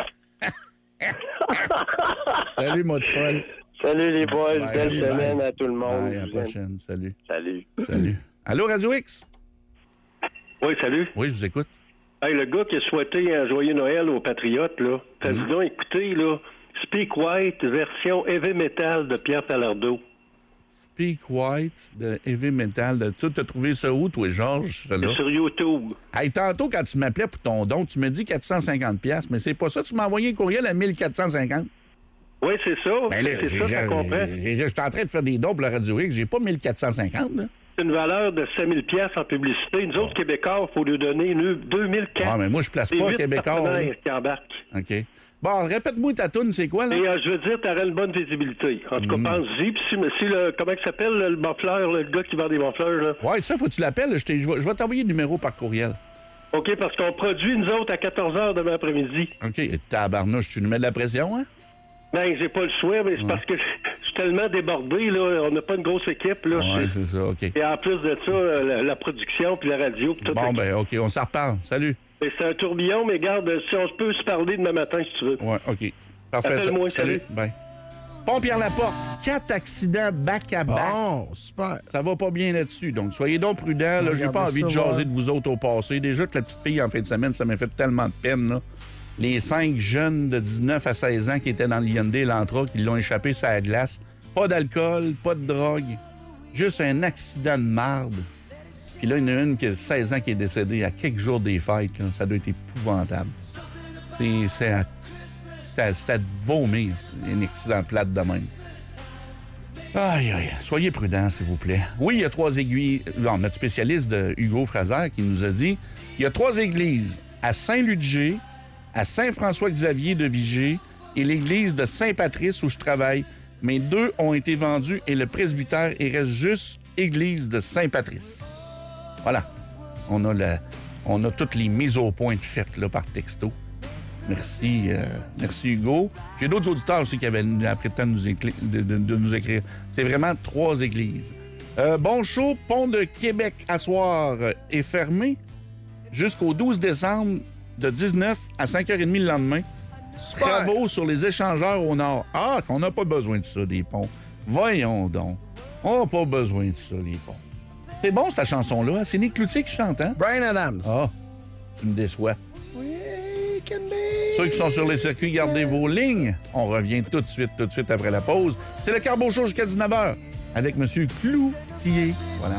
Salut, mon petit Paul. Salut les boys, Bye, belle bye. semaine à tout le monde. Bye, à la Je vous aime. prochaine. Salut. Salut. Salut. Allô, Radio X? Oui, salut. Oui, je vous écoute. Hey, le gars qui a souhaité un joyeux Noël aux Patriotes, là, t'as Mm. dit donc, écoutez, là, Speak White, version heavy metal de Pierre Falardeau. Speak White de Heavy Metal. De... Tu as trouvé ça où, toi, Georges? ça, là? Sur YouTube. Hey, tantôt, quand tu m'appelais pour ton don, tu me dis quatre cent cinquante piastres, mais c'est pas ça. Tu m'as envoyé un courriel à mille quatre cent cinquante. Oui, c'est ça. Ben là, c'est j'ai- ça, ça j'ai- comprend. j'ai- Je suis en train de faire des dons pour la Radio X. J'ai pas mille quatre cent cinquante, là. C'est une valeur de cinq mille piastres en publicité. Nous autres, Québécois, il faut lui donner deux mille quatre. Ah, mais moi, je place C'est pas huit Québécois. partenaires là. qui embarquent. OK. Bon, répète-moi ta toune, c'est quoi, là? Et euh, je veux dire, tu aurais une bonne visibilité. En tout cas, Mm. pense-y. Puis si, si le, comment il s'appelle, le mofleur, le gars qui vend des mofleurs, là? Ouais, ça, faut que tu l'appelles. Je, t'ai- je vais, je vais t'envoyer le numéro par courriel. OK, parce qu'on produit, nous autres, à quatorze heures demain après-midi. OK, tabarnouche, tu nous mets de la pression, hein? Ben, j'ai pas le choix, mais c'est Ouais. parce que je suis tellement débordé, là. On n'a pas une grosse équipe, là. Ouais, C'est- c'est ça, OK. Et en plus de ça, euh, la, la production puis la radio puis tout. Bon, ben, OK, on s'en reparle. Salut. Et c'est un tourbillon, mais garde, si on peut se parler demain matin, si tu veux. Ouais, OK. Parfait. Appelle-moi, salut. Bye. Pont-Pierre-Laporte, quatre accidents back-à-back. Bon, super. Ça va pas bien là-dessus. Donc, soyez donc prudents. Là, j'ai Regardez pas envie ça, de jaser ouais. de vous autres au passé. Déjà que la petite fille en fin de semaine, ça m'a fait tellement de peine. Là. Les cinq jeunes de dix-neuf à seize ans qui étaient dans l'Hyundai Elantra, qui l'ont échappé sur la glace. Pas d'alcool, pas de drogue. Juste un accident de marde. Puis là, il y en a une qui a seize ans qui est décédée à quelques jours des fêtes. Là. Ça doit être épouvantable. C'est, c'est, à, c'est, à, c'est à vomir, c'est un accident plate de même. Aïe, aïe, soyez prudents, s'il vous plaît. Oui, il y a trois aiguilles. Non, notre spécialiste de Hugo Fraser qui nous a dit il y a trois églises à Saint-Ludger, à Saint-François-Xavier de Vigée et l'église de Saint-Patrice où je travaille. Mais deux ont été vendus et le presbytère, il reste juste église de Saint-Patrice. Voilà. On a, le, on a toutes les mises au point de faites là, par texto. Merci, euh, merci Hugo. J'ai d'autres auditeurs aussi qui avaient appris le temps de nous, écli- de, de- de nous écrire. C'est vraiment trois églises. Euh, bon show, pont de Québec à soir euh, est fermé jusqu'au douze décembre de dix-neuf à cinq heures trente le lendemain. Super. Travaux sur les échangeurs au nord. Ah, qu'on n'a pas besoin de ça, des ponts. Voyons donc. On n'a pas besoin de ça, les ponts. C'est bon, cette chanson-là. C'est Nick Cloutier qui chante, hein? Bryan Adams. Ah, tu me déçois. Ceux qui sont sur les circuits, gardez vos lignes. On revient tout de suite, tout de suite après la pause. C'est le Carbo Show jusqu'à dix-neuf heures avec M. Cloutier. Voilà.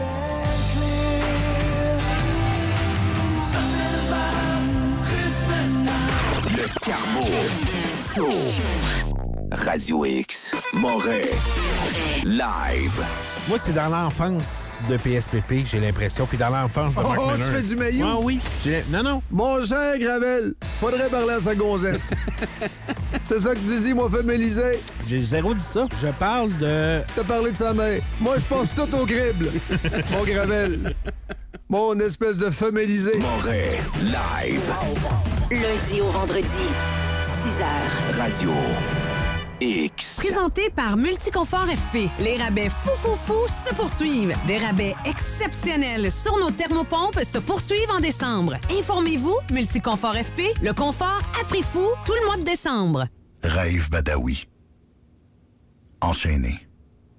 Le Carbo Show. Radio X. Montréal. Live. Moi, c'est dans l'enfance de P S P P que j'ai l'impression, puis dans l'enfance de Mark Oh, tu Miller. fais du maillot? Ah oui. J'ai- Non, non. Mon cher Gravel, faudrait parler à sa gonzesse. C'est ça que tu dis, moi, féminisé. J'ai zéro dit ça. Je parle de... T'as parlé de sa mère. Moi, je pense tout au crible. Mon Gravel. Mon espèce de féminisé. Montréal. Live. Lundi au vendredi, six heures. Radio X. Présenté par Multiconfort F P. Les rabais fou fou fou se poursuivent. Des rabais exceptionnels sur nos thermopompes se poursuivent en décembre. Informez-vous, Multiconfort F P, le confort à prix fou tout le mois de décembre. Raïf Badawi. Enchaîné.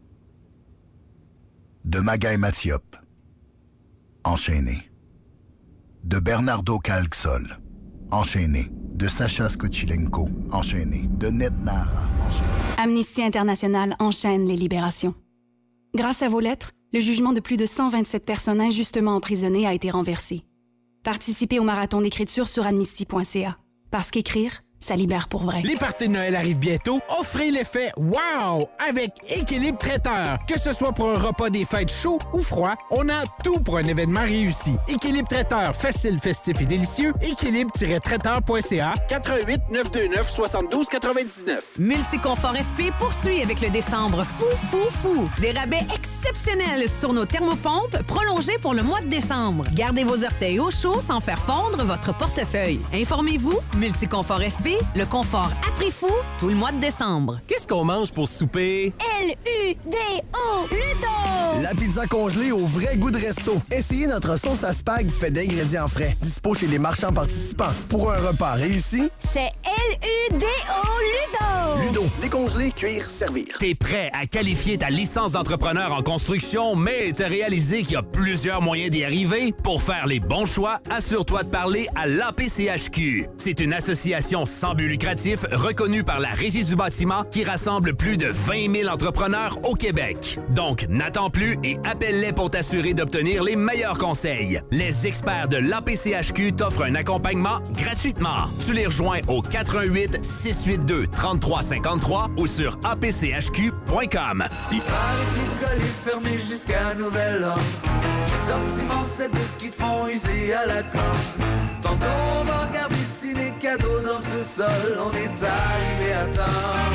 De Magaï Mathiop. Enchaîné. De Bernardo Calxol. Enchaîné. De Sacha Skochilenko. Enchaîné. De Ned Nara. Enchaîné. Amnesty International enchaîne les libérations. Grâce à vos lettres, le jugement de plus de cent vingt-sept personnes injustement emprisonnées a été renversé. Participez au marathon d'écriture sur amnesty point c a. Parce qu'écrire, ça libère pour vrai. Les parties de Noël arrivent bientôt. Offrez l'effet wow avec Équilibre Traiteur. Que ce soit pour un repas des fêtes chaud ou froid, on a tout pour un événement réussi. Équilibre Traiteur, facile, festif et délicieux. équilibre tiret traiteur point c a. quatre un huit neuf deux neuf soixante-douze quatre-vingt-dix-neuf. Multiconfort F P poursuit avec le décembre fou fou fou. Des rabais exceptionnels sur nos thermopompes prolongés pour le mois de décembre. Gardez vos orteils au chaud sans faire fondre votre portefeuille. Informez-vous, Multiconfort F P, le confort à prix fou tout le mois de décembre. Qu'est-ce qu'on mange pour souper? L U D O Ludo! La pizza congelée au vrai goût de resto. Essayez notre sauce à spag fait d'ingrédients frais. Dispo chez les marchands participants. Pour un repas réussi, C'est L U D O Ludo! Ludo, décongeler, cuire, servir. T'es prêt à qualifier ta licence d'entrepreneur en construction, mais t'as réalisé qu'il y a plusieurs moyens d'y arriver? Pour faire les bons choix, assure-toi de parler à l'A P C H Q. C'est une association sans but lucratif reconnue par la Régie du bâtiment qui rassemble plus de vingt mille entrepreneurs au Québec. Donc, n'attends plus et appelle-les pour t'assurer d'obtenir les meilleurs conseils. Les experts de l'A P C H Q t'offrent un accompagnement gratuitement. Tu les rejoins au quatre un huit six huit deux trois trois cinq trois ou sur a p c h q point com. Il paraît que l'école est fermée jusqu'à nouvel ordre. J'ai sorti mon set de ski de fond usé à la corde. Tantôt on va regarder ciné cadeau dans ce sol. On est arrivé à temps.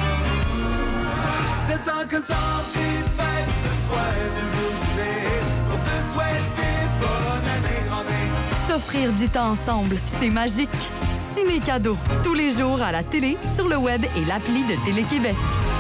C'est le temps que le temps des fêtes se pointe du bout du nez. Pour te souhaiter bonne année, grande année. S'offrir du temps ensemble, c'est magique. Ciné cadeau, tous les jours à la télé, sur le web et l'appli de Télé-Québec.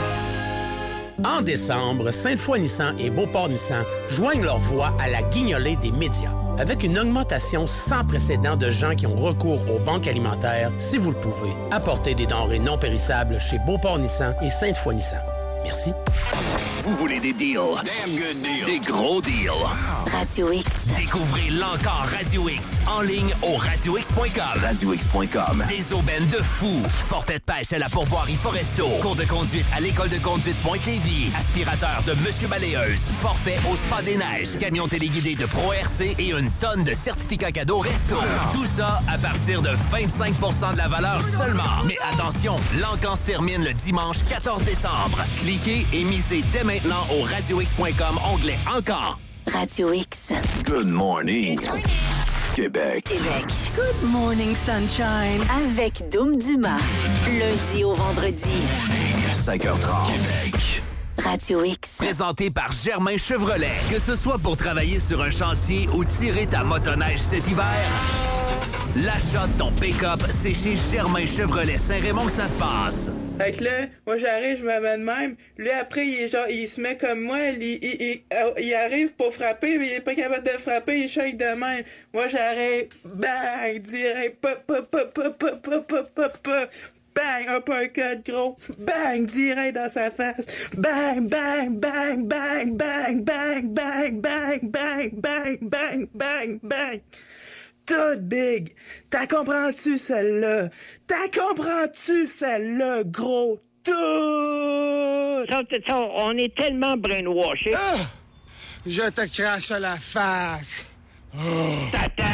En décembre, Sainte-Foy-Nissan et Beauport-Nissan joignent leur voix à la guignolée des médias. Avec une augmentation sans précédent de gens qui ont recours aux banques alimentaires, si vous le pouvez, apportez des denrées non périssables chez Beauport-Nissan et Sainte-Foy-Nissan. Merci. Vous voulez des deals? Damn good deals. Des gros deals. Radio X. Découvrez l'encore Radio X en ligne au radio x point com. radio x point com. Des aubaines de fous. Forfait de pêche à la pourvoirie Foresto. Cours de conduite à l'école de conduite Pointe-Lévis. Aspirateur de Monsieur Balayeuse. Forfait au Spa des Neiges. Camion téléguidé de Pro R C et une tonne de certificats cadeaux Resto. Tout ça à partir de vingt-cinq pour cent de la valeur seulement. Mais attention, l'encan se termine le dimanche quatorze décembre. Cliquez et misez dès maintenant au radio x point com, onglet Encore. Radio X. Good morning. Québec. Québec. Good morning, sunshine. Avec Doom Dumas. Lundi au vendredi. cinq heures trente. Québec. Radio X. Présenté par Germain Chevrolet. Que ce soit pour travailler sur un chantier ou tirer ta motoneige cet hiver, l'achat de ton pick-up, c'est chez Germain Chevrolet Saint-Raymond que ça se passe. Fait que là, moi j'arrive, je me mets de même. Lui après, il, est genre, il se met comme moi, il, il, il, il arrive pour frapper, mais il est pas capable de frapper, il shake de même. Moi j'arrive, bang, direct, pop, pop, pop, pop, pop, pop, pop, pop, pop. Bang, uppercut gros, bang, direct dans sa face. Bang, bang, bang, bang, bang, bang, bang, bang, bang, bang, bang, bang, bang. Tout big. T'as comprends-tu celle-là? T'as comprends-tu celle-là, gros? Tout! Ça, ça, on est tellement brainwashés. Ah! Je te crache à la face. Oh. Tata!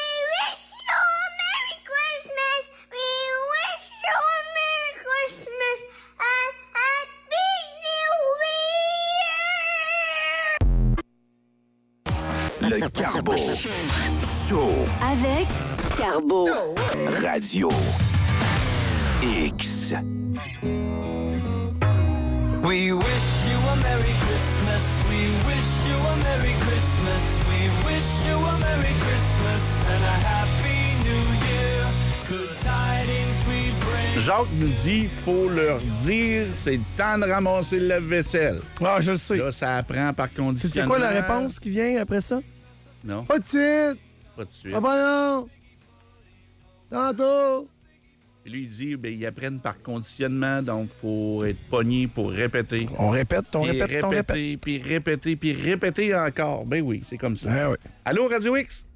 Le Carbo Show. Avec Carbo. Radio X. We wish you a Merry Christmas. We wish you a Merry Christmas. We wish you a Merry Christmas and a Happy New Year. Good tidings we bring. Jacques nous dit, faut leur dire, c'est le temps de ramasser le lave-vaisselle. Ah, je le sais. Là, ça apprend par conditionnement. C'est quoi la réponse qui vient après ça? Non. Pas de suite. Pas de suite. Ah ben non. Tantôt. Puis lui, il dit, ben, ils apprennent par conditionnement, donc faut être pogné pour répéter. On répète, on puis répète, on répéter, répète. puis répéter, puis répéter encore. Ben oui, c'est comme ça. Ah oui. Allô, Radio X?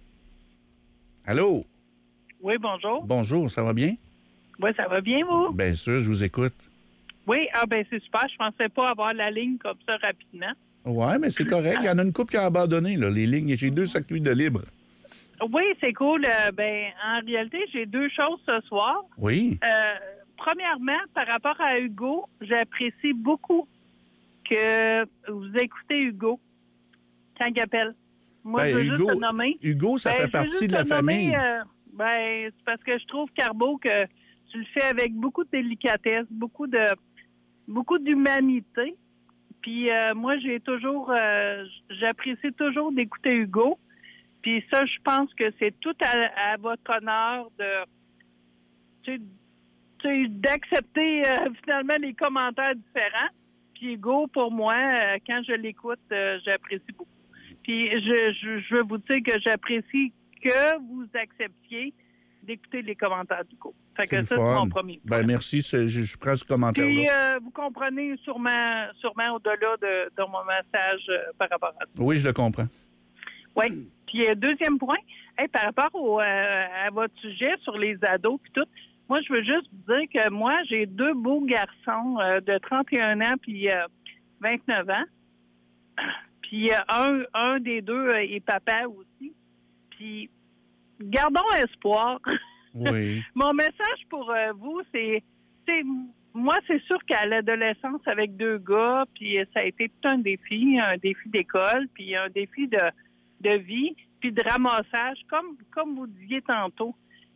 Allô? Oui, bonjour. Bonjour, ça va bien? Oui, ça va bien, vous? Bien sûr, je vous écoute. Oui, ah ben c'est super. Je pensais pas avoir la ligne comme ça rapidement. Ouais, mais c'est correct. Il y en a une couple qui a abandonné, là, les lignes. J'ai deux circuits de libre. Oui, c'est cool. Euh, ben, en réalité, j'ai deux choses ce soir. Oui. Euh, premièrement, par rapport à Hugo, j'apprécie beaucoup que vous écoutez Hugo quand il appelle. Moi, Ben, je veux Hugo, juste te nommer. Hugo, ça Ben, fait je veux partie juste de la te nommer, famille. euh, ben, c'est parce que je trouve, Carbo, que tu le fais avec beaucoup de délicatesse, beaucoup de beaucoup d'humanité. Puis euh, moi, j'ai toujours, euh, j'apprécie toujours d'écouter Hugo. Puis ça, je pense que c'est tout à, à votre honneur de, tu sais, tu sais, d'accepter euh, finalement les commentaires différents. Puis Hugo, pour moi, euh, quand je l'écoute, euh, j'apprécie beaucoup. Puis je, je, je veux vous dire que j'apprécie que vous acceptiez d'écouter les commentaires d'Hugo. Fait que ça, c'est mon premier point. Ben merci, c'est- je, je prends ce commentaire-là. Puis euh, vous comprenez sûrement, sûrement au-delà de, de mon message euh, par rapport à ça. Oui, je le comprends. Oui. Puis euh, deuxième point, hey, par rapport au, euh, à votre sujet sur les ados puis tout, moi, je veux juste vous dire que moi, j'ai deux beaux garçons euh, de trente et un ans puis euh, vingt-neuf ans. Puis euh, un, un des deux euh, est papa aussi. Puis gardons espoir. Oui. Mon message pour euh, vous, c'est, c'est moi, c'est sûr qu'à l'adolescence, avec deux gars, puis ça a été tout un défi, un défi d'école, puis un défi de, de vie, puis de ramassage, comme, comme vous disiez tantôt.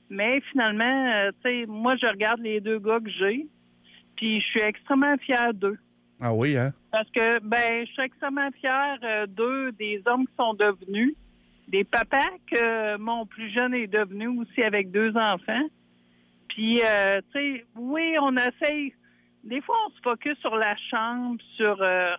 Mais finalement, euh, tu sais, moi, je regarde les deux gars que j'ai, puis je suis extrêmement fière d'eux. Ah oui, hein? Parce que, ben, je suis extrêmement fière euh, d'eux, des hommes qui sont devenus, des papas que mon plus jeune est devenu aussi avec deux enfants. Puis, euh, tu sais, oui, on essaye. Des fois, on se focus sur la chambre, sur... Euh,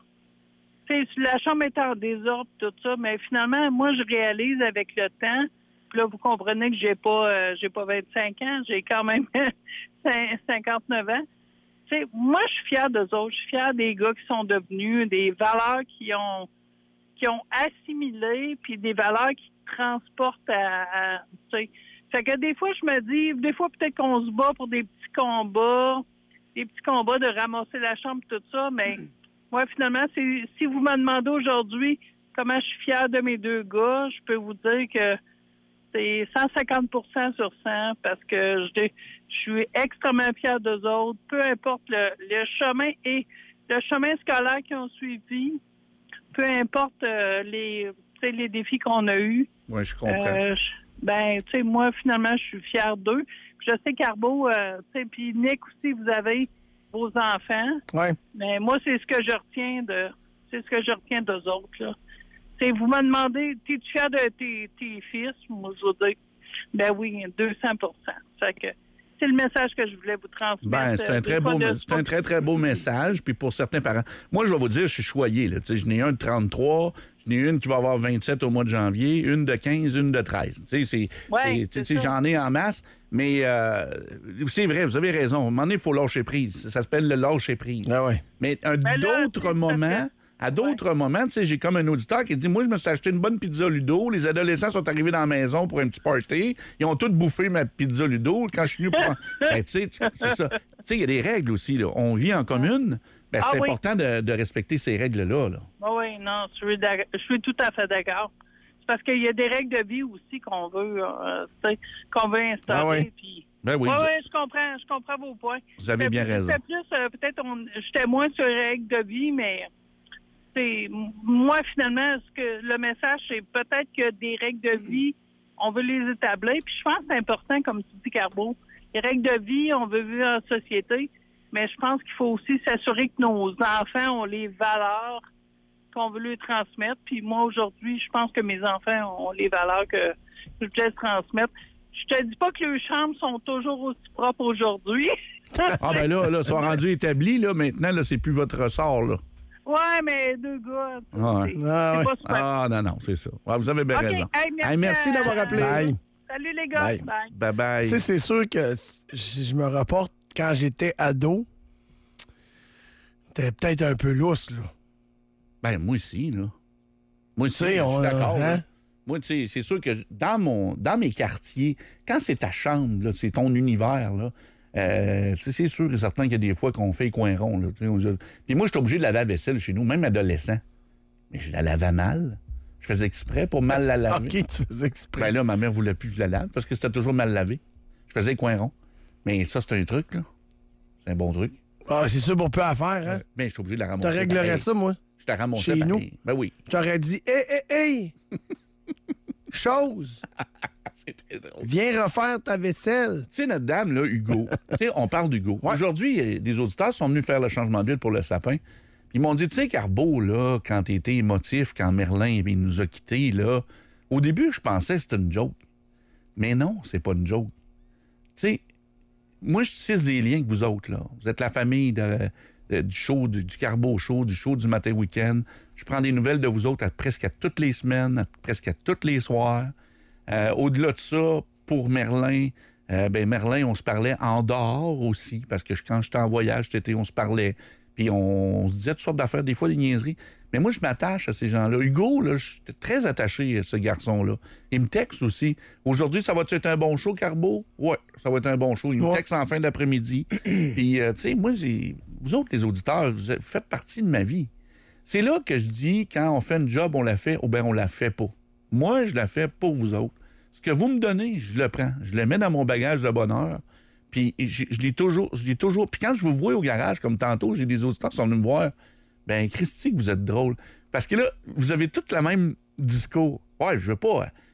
tu sais, la chambre est en désordre, tout ça, mais finalement, moi, je réalise avec le temps, puis là, vous comprenez que j'ai pas euh, j'ai pas vingt-cinq ans, j'ai quand même cinquante-neuf ans. Tu sais, moi, je suis fière d'eux autres. Je suis fière des gars qui sont devenus, des valeurs qui ont qui ont assimilé, puis des valeurs qui transportent à... à tu sais. Fait que des fois, je me dis, des fois, peut-être qu'on se bat pour des petits combats, des petits combats de ramasser la chambre, tout ça, mais moi, finalement, c'est, si vous me demandez aujourd'hui comment je suis fière de mes deux gars, je peux vous dire que c'est cent cinquante pour cent sur cent parce que je, je suis extrêmement fière d'eux autres, peu importe le, le chemin et le chemin scolaire qu'ils ont suivi, peu importe euh, les, les défis qu'on a eus. Oui, je comprends. Euh, je, ben, tu sais, moi, finalement, je suis fière d'eux. Puis je sais, Carbo, euh, tu sais, puis Nick aussi, vous avez vos enfants. Ouais. Mais moi, c'est ce que je retiens de, c'est ce que je retiens d'eux autres, là. T'sais, vous me demandez, t'es-tu fier de tes, tes fils? Moi, je vous dis, ben oui, deux cents pour cent. Fait que c'est le message que je voulais vous transmettre. Ben, c'est un, très beau, de... c'est un très, très beau message. Puis pour certains parents, moi, je vais vous dire, je suis choyé. Là. Je n'ai un de trente-trois, je n'ai une qui va avoir vingt-sept au mois de janvier, une de quinze, une de treize. C'est, c'est, ouais, c'est, c'est j'en ai en masse. Mais euh, c'est vrai, vous avez raison. À un moment donné, il faut lâcher prise. Ça s'appelle le lâcher prise. Ah ouais. Mais à ben d'autres moments... À d'autres ouais. moments, tu sais, j'ai comme un auditeur qui dit « Moi, je me suis acheté une bonne pizza Ludo. Les adolescents sont arrivés dans la maison pour un petit party. Ils ont tous bouffé ma pizza Ludo. Quand je suis venu pour... » Ben, tu sais, c'est ça. Tu sais, il y a des règles aussi. Là. On vit en commune. Ben, c'est ah, important oui. de, de respecter ces règles-là. Là. Ah oui, non, je suis, je suis tout à fait d'accord. C'est parce qu'il y a des règles de vie aussi qu'on veut, euh, qu'on veut instaurer. Ah, oui. Puis... Ben oui, oui, vous... oui, je comprends, je comprends vos points. Vous avez bien plus, raison. Plus, euh, peut-être, on, j'étais moins sur les règles de vie, mais... C'est, moi, finalement, ce que le message, c'est peut-être que des règles de vie, on veut les établir. Puis je pense que c'est important, comme tu dis, Carbo. Les règles de vie, on veut vivre en société, mais je pense qu'il faut aussi s'assurer que nos enfants ont les valeurs qu'on veut leur transmettre. Puis moi, aujourd'hui, je pense que mes enfants ont les valeurs que je voulais transmettre. Je te dis pas que leurs chambres sont toujours aussi propres aujourd'hui. Ah ben là, là, ils sont rendus établis, là. Maintenant, là, c'est plus votre ressort, là. Ouais, mais deux gars, c'est, ah, ouais. c'est, ah, c'est ouais. pas super. Ah, non, non, c'est ça. Ouais, vous avez bien okay. raison. Hey, merci, hey, merci d'avoir appelé. Bye. Salut, les gars. Bye. Bye. Bye, bye. Tu sais, c'est sûr que si je me reporte quand j'étais ado, t'es peut-être un peu lousse, là. Ben, moi aussi, là. Moi aussi, je on, suis d'accord. Hein? Moi, tu sais, c'est sûr que dans, mon, dans mes quartiers, quand c'est ta chambre, là, c'est ton univers, là, Euh, c'est sûr et certain qu'il y a des fois qu'on fait les coins ronds. Là, puis moi, je suis obligé de laver la vaisselle chez nous, même adolescent. Mais je la lavais mal. Je faisais exprès pour mal la laver. OK, tu faisais exprès. Ben là, ma mère voulait plus que je la lave parce que c'était toujours mal lavé. Je faisais les coins ronds. Mais ça, c'est un truc, là. C'est un bon truc. Ah, c'est ça pour peu à faire, hein? Euh, ben, je suis obligé de la ramasser. Tu réglerais pareil. ça, moi? Je t'ai ramassé chez pareil. nous? Ben oui. J'aurais dit, hé, hé, hé! Chose! C'était drôle. Viens refaire ta vaisselle. Tu sais, notre dame, là, Hugo, tu sais, on parle d'Hugo. Ouais. Aujourd'hui, des auditeurs sont venus faire le changement d'huile pour le sapin. Puis ils m'ont dit, tu sais, Carbo, là, quand t'étais émotif, quand Merlin il nous a quittés, là, au début, je pensais que c'était une joke. Mais non, c'est pas une joke. Tu sais, moi, je tisse des liens avec vous autres, là. Vous êtes la famille de, de, du show, du, du Carbo Show, du show du matin week-end. Je prends des nouvelles de vous autres à, presque à toutes les semaines, à, presque à tous les soirs. Euh, au-delà de ça, pour Merlin, euh, ben Merlin, on se parlait en dehors aussi, parce que quand j'étais en voyage cet été, on se parlait, puis on, on se disait toutes sortes d'affaires, des fois des niaiseries. Mais moi, je m'attache à ces gens-là. Hugo, là, j'étais très attaché à ce garçon-là. Il me texte aussi. Aujourd'hui, ça va-tu être un bon show, Carbo? Oui, ça va être un bon show. Il me texte en fin d'après-midi. Puis, euh, tu sais, moi, vous autres, les auditeurs, vous faites partie de ma vie. C'est là que je dis, quand on fait une job, on la fait, ou bien on la fait pas. Moi, je la fais pour vous autres. Ce que vous me donnez, je le prends. Je le mets dans mon bagage de bonheur. Puis je, je l'ai toujours, je l'ai toujours. Puis quand je vous vois au garage, comme tantôt, j'ai des auditeurs qui sont venus me voir. Ben, Christy, que vous êtes drôle. Parce que là, vous avez tous le même discours. Ouais, je veux pas.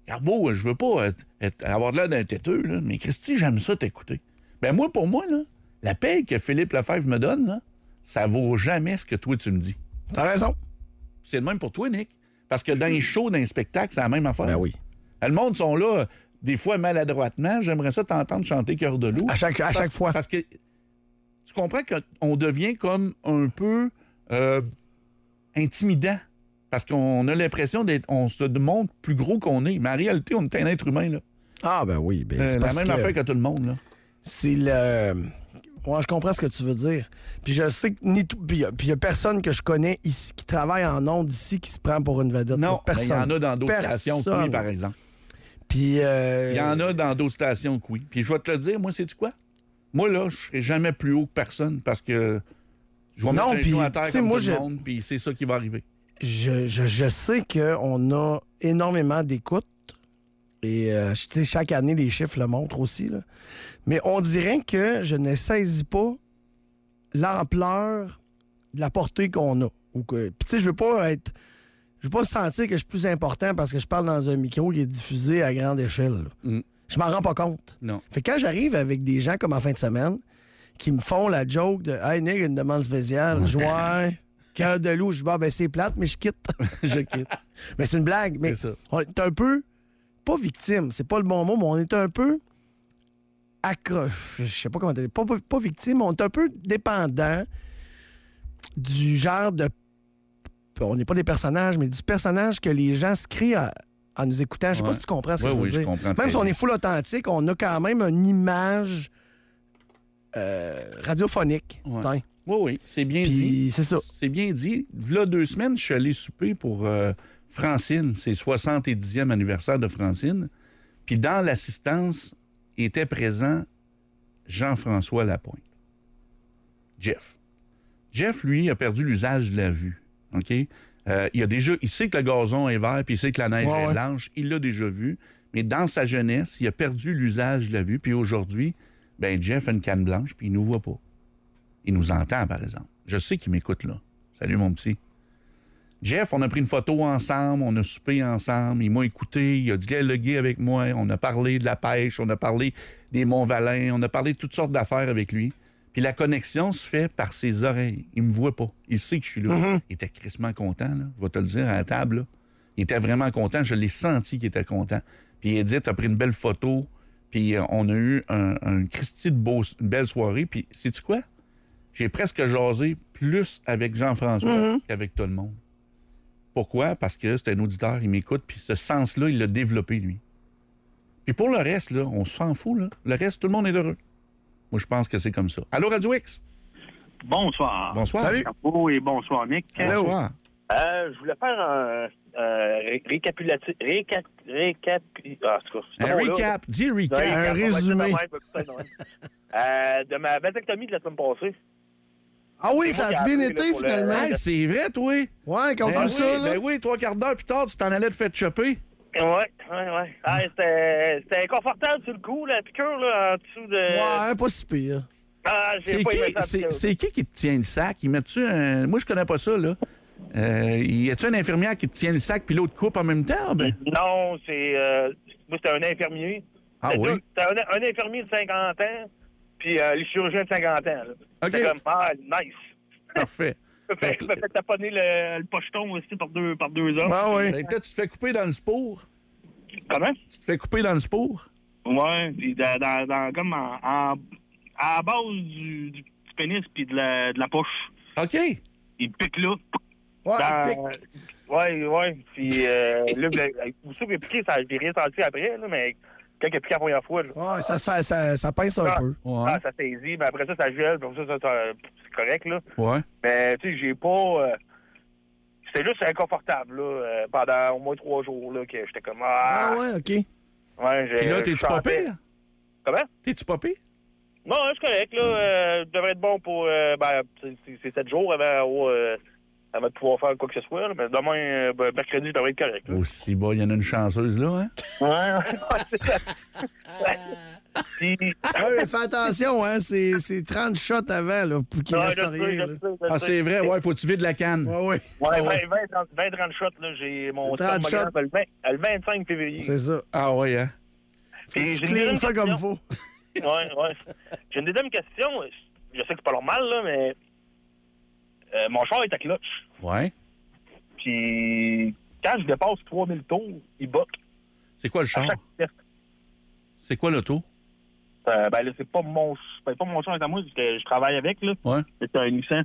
Carbo, je veux pas être, être- avoir l'air d'un têteux, là, mais Christy, j'aime ça t'écouter. Ben moi, pour moi, là, la paye que Philippe Lefebvre me donne, là, ça vaut jamais ce que toi, tu me dis. T'as raison. C'est le même pour toi, Nick. Parce que dans les shows, dans les spectacles, c'est la même affaire. Ben oui. Le monde sont là, des fois maladroitement. J'aimerais ça t'entendre chanter Cœur de loup. À chaque, à Parce- chaque fois. Parce que tu comprends qu'on devient comme un peu euh, intimidant. Parce qu'on a l'impression d'être. On se montre plus gros qu'on est. Mais en réalité, on est un être humain, là. Ah, ben oui. Ben, Euh, c'est la parce même que affaire que tout le monde, là. C'est le. Ouais, je comprends ce que tu veux dire. Puis je sais que ni tout. Puis il y a personne que je connais ici qui travaille en ondes ici qui se prend pour une vedette. Non, mais il personne. y en a dans d'autres stations que oui, par exemple. Puis. euh, Il y en a dans d'autres stations que oui. Puis je vais te le dire, moi, sais-tu quoi? Moi, là, je serai jamais plus haut que personne parce que je vais Non, mettre un puis, genou à terre tu sais, comme moi, tout je- le monde, puis c'est ça qui va arriver. Je, je, je sais qu'on a énormément d'écoutes. Et euh, tu sais, chaque année, les chiffres le montrent aussi. Là. Mais on dirait que je ne saisis pas l'ampleur de la portée qu'on a. Ou que, puis tu sais, je veux pas être. Je veux pas sentir que je suis plus important parce que je parle dans un micro qui est diffusé à grande échelle. là. Mm. Je m'en rends pas compte. Non. Fait que quand j'arrive avec des gens comme en fin de semaine qui me font la joke de Hey Nick, une demande spéciale, je ouais, cœur de loup, je dis bah, ben c'est plate, mais je quitte. Je quitte. Mais c'est une blague. Mais C'est ça. on est un peu, pas victime, c'est pas le bon mot, mais on est un peu accroche. Je sais pas comment dire. Pas, pas, pas victime, on est un peu dépendant du genre de. On n'est pas des personnages, mais du personnage que les gens se créent à- en nous écoutant. Je sais Ouais. pas si tu comprends ce que Ouais, je veux oui, je dire. comprends Même très si on bien. est full authentique, on a quand même une image euh, radiophonique. Ouais. Tiens. Oui, oui, c'est bien Puis dit. c'est ça. C'est bien dit. Là, deux semaines, je suis allé souper pour euh, Francine. C'est le soixante-dixième anniversaire de Francine. Puis dans l'assistance était présent Jean-François Lapointe. Jeff. Jeff, lui, a perdu l'usage de la vue. OK? Euh, il, a déjà, il sait que le gazon est vert, puis il sait que la neige Ouais, est ouais. blanche. Il l'a déjà vu. Mais dans sa jeunesse, il a perdu l'usage de la vue. Puis aujourd'hui, ben Jeff a une canne blanche, puis il nous voit pas. Il nous entend, par exemple. Je sais qu'il m'écoute, là. Salut, mon petit. Jeff, on a pris une photo ensemble, on a soupé ensemble, il m'a écouté, il a dialogué avec moi, on a parlé de la pêche, on a parlé des Monts-Valin, on a parlé de toutes sortes d'affaires avec lui. Puis la connexion se fait par ses oreilles. Il me voit pas. Il sait que je suis là. Mm-hmm. Il était crissement content, là. Je vais te le dire à la table, là. Il était vraiment content. Je l'ai senti qu'il était content. Puis Edith a pris une belle photo. Puis euh, on a eu un, un Christy de beau, une belle soirée. Puis sais-tu quoi? J'ai presque jasé plus avec Jean-François Mm-hmm. qu'avec tout le monde. Pourquoi? Parce que c'est un auditeur, il m'écoute, puis ce sens-là, il l'a développé, lui. Puis pour le reste, là, on s'en fout, là. Le reste, tout le monde est heureux. Moi, je pense que c'est comme ça. Allô, Radio X? Bonsoir. Bonsoir. Salut. Chapeau et bonsoir, Nick. Bonsoir. Euh, je voulais faire un euh, ré- récapitulatif. Récap. Récap. Ah, en tout cas, c'est Un bon, là. recap. Dis recap. Ouais, Un on va dire résumé. de même, putain, de même. Euh, de ma vasectomie de la semaine passée. Ah oui, C'est ça moi qui a ai bien appelé, été là, pour le- finalement. Hey, c'est vrai, toi? Ouais, quand Ben on oui, ça, là. ben oui, trois quarts d'heure plus tard, tu t'en allais te faire choper. Ouais, ouais, ouais. Ah, c'était c'était inconfortable sur le coup, la piqûre, là, en dessous de. Ouais, pas si pire. Ah, j'ai C'est pas aimé qui, ça. c'est, c'est qui qui te tient le sac? Il met-tu un... Moi, je connais pas ça, là. Euh, y a-tu une infirmière qui te tient le sac puis l'autre coupe en même temps? Ben? Non, c'est. Euh, moi, c'était un infirmier. Ah C'était oui? deux- C'était un, un infirmier de cinquante ans, puis euh, le chirurgien de cinquante ans. Là. OK. C'était comme, ah, nice. Parfait. Je me fais- je me fais taponner le, le pocheton aussi par deux, par deux hommes. Ah oui. Fait que là, tu te fais couper dans le spour. Comment? Tu te fais couper dans le spour? Ouais, puis dans, dans, dans- comme en, en- à la base du, du, du pénis puis de la, de la poche. OK. Il pique là. Ouais, Dans- pique. Ouais, ouais. Puis euh, là, le- vous savez, il a piqué, ça, j'ai rien senti après, là, mais quand il a piqué la première fois, là, Ouais, ça, ça, ça, ça pince un Ah. peu. Ouais. ah, ça saisit, mais après ça, ça gèle, puis après ça, ça, ça- c'est correct, là. Ouais. Mais, tu sais, j'ai pas... euh, c'était juste inconfortable, là, euh, pendant au moins trois jours, là, que j'étais comme... Ah, Ah ouais, OK. ouais, j'ai... Puis là, je t'es-tu pas chantais. pire? Comment? T'es-tu pas pire? Non, c'est correct, là. Euh, je devrais être bon pour... euh, ben, c'est- c'est c'est sept jours avant, euh, avant de pouvoir faire quoi que ce soit, là, mais demain, euh, ben, mercredi, je devrais être correct, là. Aussi bas, il y en a une chanceuse là, hein? Ouais, ouais, c'est ça. Puis... Ah, mais fais attention, hein, c'est, c'est trente shots avant, là, pour qu'il Ouais, reste je rien. sais, je là. sais, je Ah, sais. c'est vrai, ouais, faut que tu vides la canne. Ouais, ouais. Ouais, vingt trente shots, là, j'ai mon trente thermographe shots. le, vingt le vingt-cinq février. C'est ça. Ah, ouais, hein? Faut que Puis tu j'ai une cleans deuxième ça comme il question. faut. Ouais, ouais. J'ai une deuxième question. Je sais que c'est pas normal, là, mais euh, mon char est à clutch. Ouais. Puis quand je dépasse trois mille tours, il boque. C'est quoi le À char? chaque test. C'est quoi l'auto? Euh, ben là, c'est pas mon c'est pas mon char à moi, c'est que je travaille avec, là. Ouais. C'est un Nissan.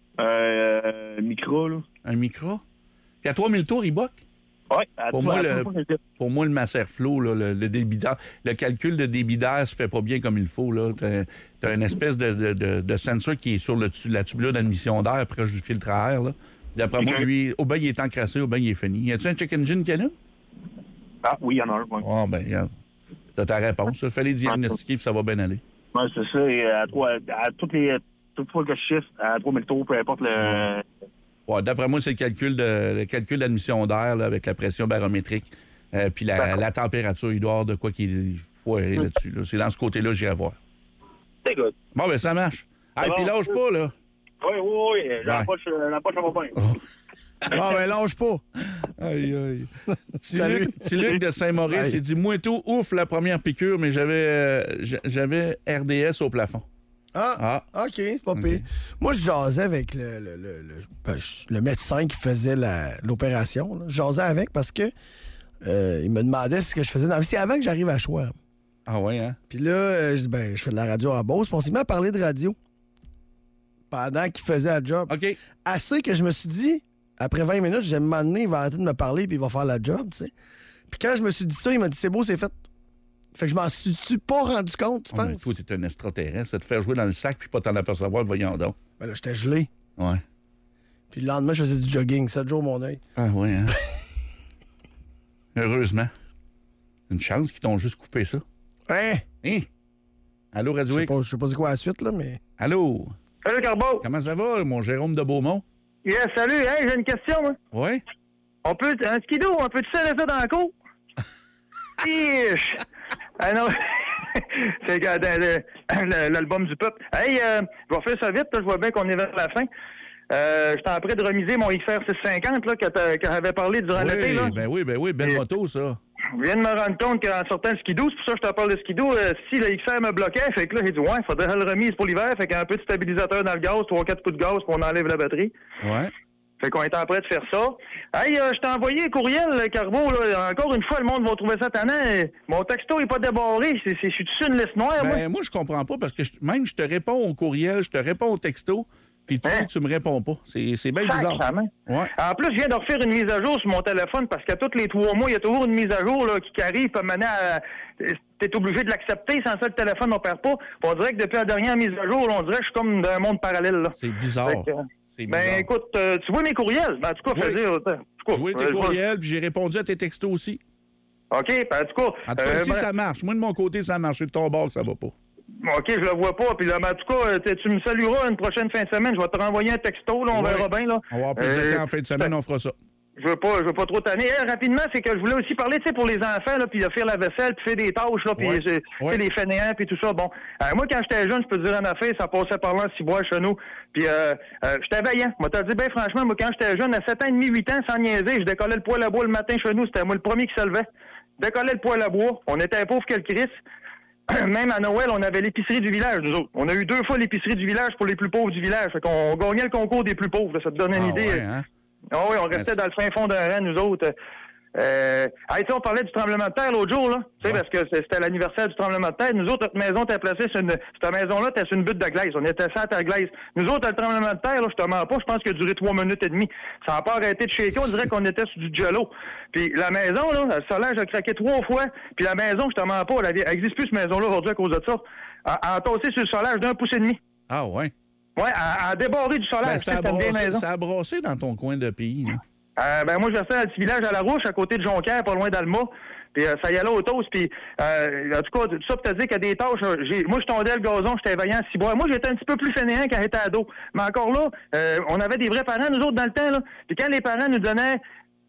Euh, micro, là. Un micro? Puis à trois mille tours, il boque? Ouais. À Pour tout- moi, à le, tout le temps, pour moi, le Macerflow, là, le, le débit d'air, le calcul de débit d'air se fait pas bien comme il faut. Là. T'as, t'as une espèce de, de, de, de sensor qui est sur le, la tubulure d'admission d'air proche du filtre à air. Là. D'après moi, lui, au bain, il est encrassé, au bain, il est fini. Y a-tu un check engine qu'il y a là? Ah oui, il y en a un. Ouais. Ah, ben, regarde. T'as ta réponse. Il fallait diagnostiquer, puis ça va bien aller. Ouais, c'est ça. Et à, trois, à toutes les toutes fois que je chiffre, à trois mille tours, peu importe le. Ouais, d'après moi, c'est le calcul de le calcul d'admission d'air là, avec la pression barométrique. Euh, puis la, la température, il doit y avoir de quoi qu'il faut errer là-dessus. Là. C'est dans ce côté-là que j'irai voir. C'est good. Bon, ben ça marche. C'est Hey, bon. puis lâche pas, là. Oui, oui, oui. Ouais. L'empoche, l'empoche, ça va bien. Ah, ben lâche pas. Aïe, aïe. Salut. Luc, petit Luc de Saint-Maurice, Aïe. il dit moi tout, ouf, la première piqûre, mais j'avais euh, j- j'avais R D S au plafond. Ah, OK, c'est pas pire. Moi, je jasais avec le, le, le, le, ben, je- le médecin qui faisait la- l'opération. là. Je jasais avec parce que euh, il me demandait ce que je faisais dans la vie. C'est avant que j'arrive à Choix. Ah ouais, hein? Puis là, euh, je dis, ben, je fais de la radio en Beauce. Puis on s'est mis à parler de radio pendant qu'il faisait la job. OK. Assez que je me suis dit, après vingt minutes, j'ai demandé, il va arrêter de me parler puis il va faire la job, tu sais. Puis quand je me suis dit ça, il m'a dit, c'est beau, c'est fait. Fait que je m'en suis pas rendu compte, tu Oh, mais penses? toi, t'es un extraterrestre. Ça te faire jouer dans le sac puis pas t'en apercevoir, voyons donc. Ben là, j'étais gelé. Ouais. Puis le lendemain, je faisais du jogging. sept jours, mon œil. Ah ouais, hein? Heureusement. Une chance qu'ils t'ont juste coupé ça. Hein? Hein? Allô, Je Radio sais X? pas, je sais pas c'est quoi la suite, là, mais... Allô? Salut, Carbo. Comment ça va, mon Jérôme de Beaumont? Yes, salut. Hey, j'ai une question, moi. Ouais? On peut, un skido, on peut-tu serrer ça dans la cour? Ish! Ah non, c'est que, euh, le- l'album du peuple. Hey, euh, je vais faire ça vite, là, je vois bien qu'on est vers la fin. Euh, J'étais en train de remiser mon X R six cent cinquante là, que t'a- que j'avais parlé durant l'été. Oui, Là. ben oui, ben oui, belle Et- moto, ça. Je viens de me rendre compte qu'en sortant le skidoo, c'est pour ça que je te parle de skidoo, euh, si le X R me bloquait, fait que là, j'ai dit, ouais, il faudrait le remise pour l'hiver, fait qu'un peu de stabilisateur dans le gaz, trois quatre coups de gaz, pour on enlève la batterie. Ouais. Fait qu'on est en train de faire ça. Hey, euh, je t'ai envoyé un courriel, euh, Carbo, là. Encore une fois, le monde va trouver ça tannant. Mon texto est pas débarré. C'est, c'est, je suis dessus une liste noire, moi. Ben, moi, je comprends pas parce que je- même je te réponds au courriel, je te réponds au texto, puis toi, tu me réponds pas. C'est, c'est bien bizarre. Sacrément. Ouais. En plus, je viens de refaire une mise à jour sur mon téléphone parce qu'à tous les trois mois, il y a toujours une mise à jour là, qui, qui arrive, peut mener à. T'es obligé de l'accepter, sans ça, le téléphone n'opère pas. Puis on dirait que depuis la dernière mise à jour, là, on dirait que je suis comme dans un monde parallèle. Là. C'est bizarre. Fait que, euh, C'est ben bizarre. écoute, euh, tu vois mes courriels? Ben, en tout cas, Oui. fais dire. En tout cas, Je vois tes euh, je vois- courriels, puis j'ai répondu à tes textos aussi. OK, ben, en tout cas. En tout cas, euh, ici, bref. ça marche. Moi, de mon côté, ça marche. C'est de ton bord que ça va pas. OK, je le vois pas. Puis là, ben, en tout cas, euh, tu tu me salueras une prochaine fin de semaine. Je vais te renvoyer un texto, là, on Ouais. verra bien. Là. On va avoir plus de Euh, temps en fin de semaine, on fera ça. Je veux pas, je veux pas trop tanner. Eh, rapidement, c'est que je voulais aussi parler, tu sais, pour les enfants, là, puis de faire la vaisselle, puis faire des tâches, là, puis Ouais. c'est- tu sais, les fainéants, puis tout ça. Bon, euh, moi, quand j'étais jeune, je peux te dire en affaire, ça passait par là, six bois chez nous. Puis euh, euh, j'étais vaillant. Moi, t'as dit, ben franchement, moi, quand j'étais jeune, à sept ans et demi, huit ans, sans niaiser, je décollais le poêle à bois le matin chez nous. C'était moi le premier qui se levait. Je décollais le poêle à bois. On était pauvres que le Christ. Même à Noël, on avait l'épicerie du village, nous autres. On a eu deux fois l'épicerie du village pour les plus pauvres du village. Fait qu'on gagnait le concours des plus pauvres. Là. Ça te donne une Ah idée. ouais, hein? Ah oui, on restait dans le fin fond d'un rang, nous autres. Euh, hey, tu sais, on parlait du tremblement de terre l'autre jour, là. Tu sais, parce que c'était l'anniversaire du tremblement de terre. Nous autres, notre maison était placée sur une. Cette maison-là était sur une butte de glace. On était sans terre glace. Nous autres, le tremblement de terre, là, je te mens pas, je pense qu'il a duré trois minutes et demie. Ça n'a pas arrêté de shaker. On dirait qu'on était sur du jello. Puis la maison, là, le solage a craqué trois fois. Puis la maison, je te mens pas, elle n'existe plus, cette maison-là, aujourd'hui, à cause de ça. Elle a entassé sur le solage d'un pouce et demi. Ah ouais? Ouais, elle a débarré du solage. Ben, ça, a C'était une vieille brassé, maison. ça a brassé dans ton coin de pays. Hein? Euh, ben moi, je restais dans le petit village à La Rouche, à côté de Jonquière, pas loin d'Alma. Puis euh, ça y allait au toast. Puis, euh, en tout cas, tout ça pour te dire qu'il y a des tâches. euh, J'ai, moi, je tondais le gazon, j'étais vaillant à six bois. Moi, j'étais un petit peu plus fainéant quand j'étais ado. Mais encore là, euh, on avait des vrais parents, nous autres, dans le temps. Là. Puis quand les parents nous donnaient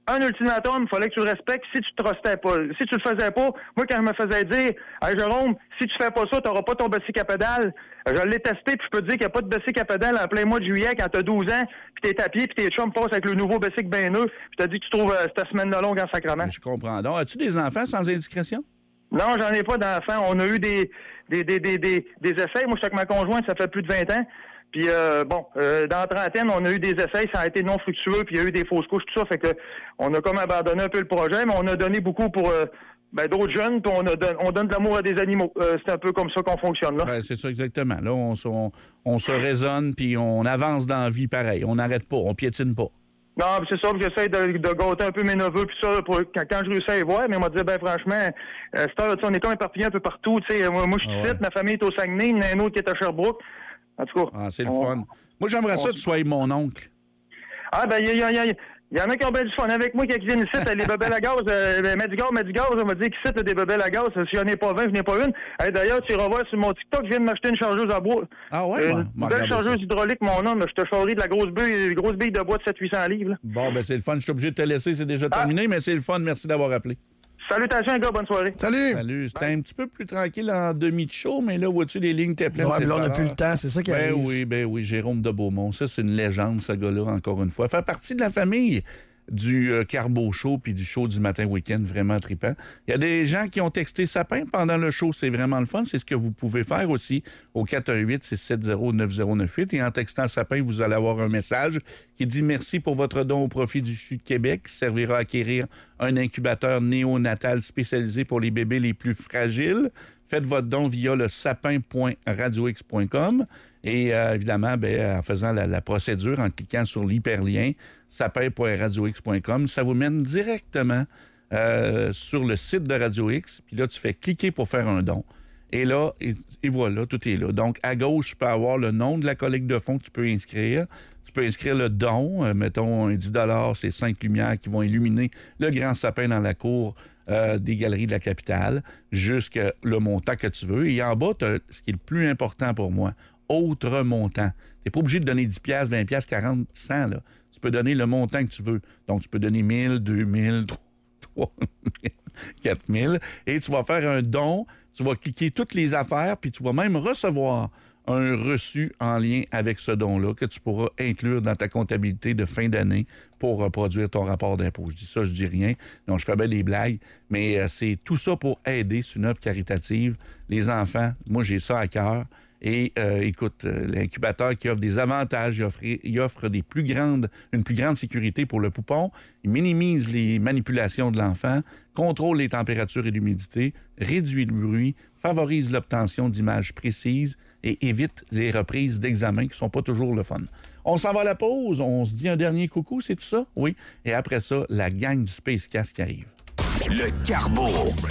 un ultimatum, il fallait que tu le respectes si tu te trustais pas. Si tu le faisais pas, moi, quand je me faisais dire, hey, Jérôme, si tu fais pas ça, tu n'auras pas ton bicycle à pédale. Je l'ai testé, puis je peux te dire qu'il n'y a pas de bicycle à pédale en plein mois de juillet quand tu as douze ans, puis t'es à pied, puis tes chums passent avec le nouveau bicycle bien neuf, puis tu as dit que tu trouves euh, cette semaine-là longue en sacrement. Je comprends. Donc, as-tu des enfants sans indiscrétion? Non, j'en ai pas d'enfants. On a eu des, des, des, des, des, des essais. Moi, je suis avec ma conjointe, ça fait plus de vingt ans. Puis, euh, bon, euh, dans la trentaine, on a eu des essais, ça a été non fructueux, puis il y a eu des fausses couches, tout ça. Fait que on a comme abandonné un peu le projet, mais on a donné beaucoup pour euh, ben, d'autres jeunes, puis on, a don- on donne de l'amour à des animaux. Euh, c'est un peu comme ça qu'on fonctionne, là. Ben, c'est ça, exactement. Là, on, se- on, on se raisonne, puis on avance dans la vie pareil. On n'arrête pas, on piétine pas. Non, puis c'est ça, puis j'essaie de, de gâter un peu mes neveux, puis ça, pour, quand, quand je réussis à les voir, mais on m'a dit, ben franchement, euh, cette heure, on est comme éparpillés un peu partout, tu sais. Moi, moi je suis Ah ici, ouais. ma famille est au Saguenay, il y en a un autre qui est à Sherbrooke. En tout cas. Ah, c'est le on- fun. Moi, j'aimerais ça que tu sois mon oncle. Ah, ben, il y, y, y, y, y en a qui ont bien du fun avec moi, qui viennent ici, les bebelles à gaz. Euh, ben, Madigaz, Madigaz, on m'a dit qu'ici, t'as des bebelles à gaz. Si j'en ai pas vingt, je n'ai pas une. Hey, d'ailleurs, tu iras voir sur mon TikTok, je viens de m'acheter une chargeuse à bois. Ah ouais? Euh, Bon, une bon, belle regardez chargeuse ça. hydraulique, mon homme. Je te charrie de la grosse bille, une grosse bille de bois de sept cents à huit cents livres. Là. Bon, ben c'est le fun. Je suis obligé de te laisser, c'est déjà terminé, mais c'est le fun. Merci d'avoir appelé. Salutations, gars, bonne soirée. Salut! Salut. C'était un petit peu plus tranquille en demi de show, mais là, vois-tu, les lignes étaient pleines. Ouais, c'est mais là, on pas n'a plus rare. le temps, c'est ça qui ben arrive. oui, ben oui, Jérôme de Beaumont. Ça, c'est une légende, ce gars-là, encore une fois. Fait partie de la famille du euh, Carbo Show puis du show du matin week-end, vraiment trippant. Il y a des gens qui ont texté Sapin pendant le show, c'est vraiment le fun. C'est ce que vous pouvez faire aussi au quatre un huit, six sept zéro, neuf zéro neuf huit. Et en textant Sapin, vous allez avoir un message qui dit « Merci pour votre don au profit du C H U de Québec qui servira à acquérir un incubateur néonatal spécialisé pour les bébés les plus fragiles. Faites votre don via le sapin point radio x point com et euh, évidemment, ben, en faisant la, la procédure, en cliquant sur l'hyperlien sapin point radio x point com, ça vous mène directement euh, sur le site de Radio X. Puis là, tu fais cliquer pour faire un don. Et là, et, et voilà, tout est là. Donc, à gauche, tu peux avoir le nom de la collecte de fonds que tu peux inscrire. Tu peux inscrire le don. Euh, mettons, un dix dollars, c'est cinq lumières qui vont illuminer le grand sapin dans la cour euh, des galeries de la capitale, jusqu'à le montant que tu veux. Et en bas, tu as ce qui est le plus important pour moi, autre montant. Tu n'es pas obligé de donner dix piastres, vingt piastres, quarante, cent. Là. Tu peux donner le montant que tu veux. Donc, tu peux donner mille, deux mille, trois mille, quatre mille. Et tu vas faire un don. Tu vas cliquer toutes les affaires, puis tu vas même recevoir un reçu en lien avec ce don-là que tu pourras inclure dans ta comptabilité de fin d'année pour reproduire ton rapport d'impôt. Je dis ça, je dis rien. Donc, je fais bien des blagues, mais euh, c'est tout ça pour aider. C'est une œuvre caritative. Les enfants, moi, j'ai ça à cœur. Et euh, écoute, euh, l'incubateur qui offre des avantages, il offre, il offre des plus grandes, une plus grande sécurité pour le poupon, il minimise les manipulations de l'enfant, contrôle les températures et l'humidité, réduit le bruit, favorise l'obtention d'images précises et évite les reprises d'examen qui sont pas toujours le fun. On s'en va à la pause, on se dit un dernier coucou, c'est tout ça? Oui. Et après ça, la gang du Space Cast qui arrive. Le Carbo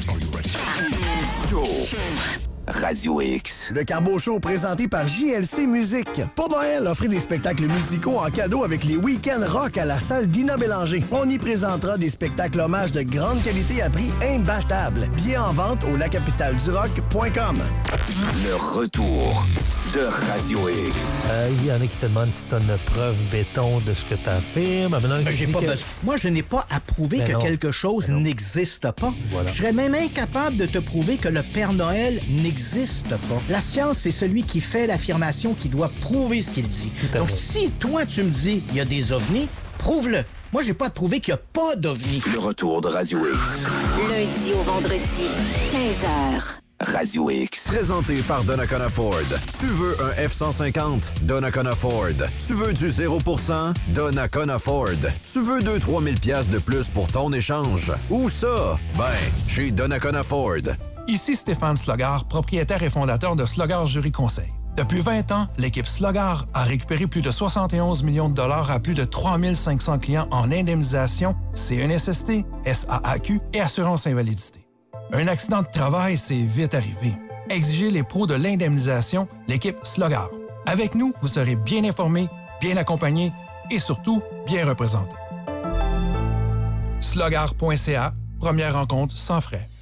Show. Radio X. Le Carbo Show présenté par J L C Musique. Pour Noël, offrez des spectacles musicaux en cadeau avec les week-ends rock à la salle Dina Bélanger. On y présentera des spectacles hommages de grande qualité à prix imbattable. Billets en vente au la capitale du rock point com. Le retour de Radio X. Euh, Il y en a qui te demandent si tu as une preuve béton de ce que tu affirmes. J'ai pas besoin. Moi, je n'ai pas à prouver Mais que non. quelque chose n'existe pas. Voilà. Je serais même incapable de te prouver que le Père Noël n'existe pas. La science, c'est celui qui fait l'affirmation qui doit prouver ce qu'il dit. à Donc, fait. si toi, tu me dis il y a des ovnis, prouve-le. Moi, j'ai pas à te prouver qu'il n'y a pas d'ovnis. Le retour de Radio X. Lundi au vendredi, quinze heures. Radio X. Présenté par Donnacona Ford. Tu veux un F cent cinquante? Donnacona Ford. Tu veux du zéro pour cent? Donnacona Ford. Tu veux deux à trois mille piastres de plus pour ton échange? Où ça? Ben, chez Donnacona Ford. Ici Stéphane Slogar, propriétaire et fondateur de Slogar Jury Conseil. Depuis vingt ans, l'équipe Slogar a récupéré plus de soixante et onze millions de dollars à plus de trois mille cinq cents clients en indemnisation, C N S S T, S A A Q et assurance invalidité. Un accident de travail, c'est vite arrivé. Exigez les pros de l'indemnisation, l'équipe Slogar. Avec nous, vous serez bien informé, bien accompagné et surtout bien représenté. slogar point c a, première rencontre sans frais.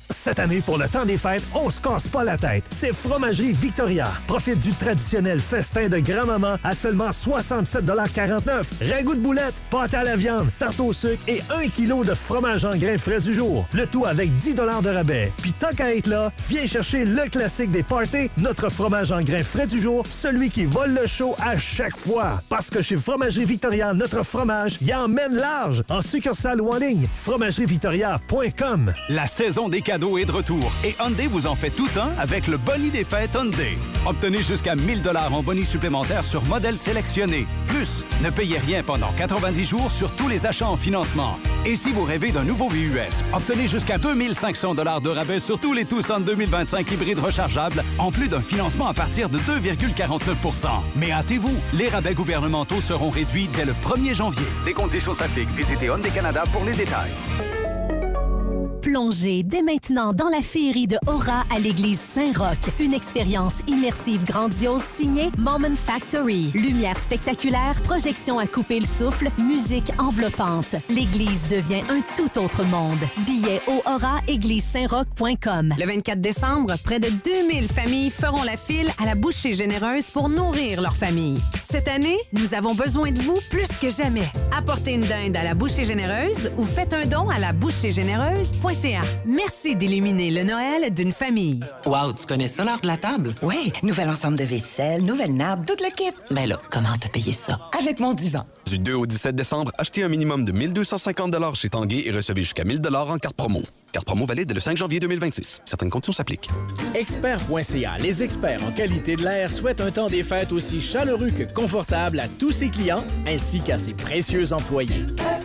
Cette année, pour le temps des fêtes, on se casse pas la tête. C'est Fromagerie Victoria. Profite du traditionnel festin de grand-maman à seulement soixante-sept quarante-neuf. Ragoût de boulettes, pâte à la viande, tarte au sucre et un kilo de fromage en grains frais du jour. Le tout avec dix de rabais. Puis tant qu'à être là, viens chercher le classique des parties, notre fromage en grains frais du jour, celui qui vole le show à chaque fois. Parce que chez Fromagerie Victoria, notre fromage y emmène large, en succursale ou en ligne. fromagerie victoria point com. La saison des cadeaux est de retour et Hyundai vous en fait tout un avec le boni des fêtes Hyundai. Obtenez jusqu'à mille dollars en bonus supplémentaires sur modèles sélectionnés. Plus, ne payez rien pendant quatre-vingt-dix jours sur tous les achats en financement. Et si vous rêvez d'un nouveau V U S, obtenez jusqu'à deux mille cinq cents dollars de rabais sur tous les Tucson deux mille vingt-cinq hybrides rechargeables, en plus d'un financement à partir de deux virgule quarante-neuf pour cent. Mais hâtez-vous, les rabais gouvernementaux seront réduits dès le premier janvier. Des conditions s'appliquent. Visitez Hyundai Canada pour les détails. Plongez dès maintenant dans la féerie de Aura à l'église Saint-Roch. Une expérience immersive grandiose signée Moment Factory. Lumière spectaculaire, projection à couper le souffle, musique enveloppante. L'église devient un tout autre monde. Billets au aura église saint roch point com. Le vingt-quatre décembre, près de deux mille familles feront la file à la bouchée généreuse pour nourrir leur famille. Cette année, nous avons besoin de vous plus que jamais. Apportez une dinde à la bouchée généreuse ou faites un don à la bouchée généreuse point c a. Merci d'illuminer le Noël d'une famille. Wow, tu connais ça, l'heure de la table? Oui, nouvel ensemble de vaisselle, nouvelle nappe, tout le kit. Ben là, comment t'as payé ça? Avec mon divan. Du deux au dix-sept décembre, achetez un minimum de mille deux cent cinquante dollars chez Tanguay et recevez jusqu'à mille dollars en carte promo. Carte promo valide le cinq janvier deux mille vingt-six. Certaines conditions s'appliquent. Expert point c a, les experts en qualité de l'air souhaitent un temps des fêtes aussi chaleureux que confortable à tous ses clients ainsi qu'à ses précieux employés.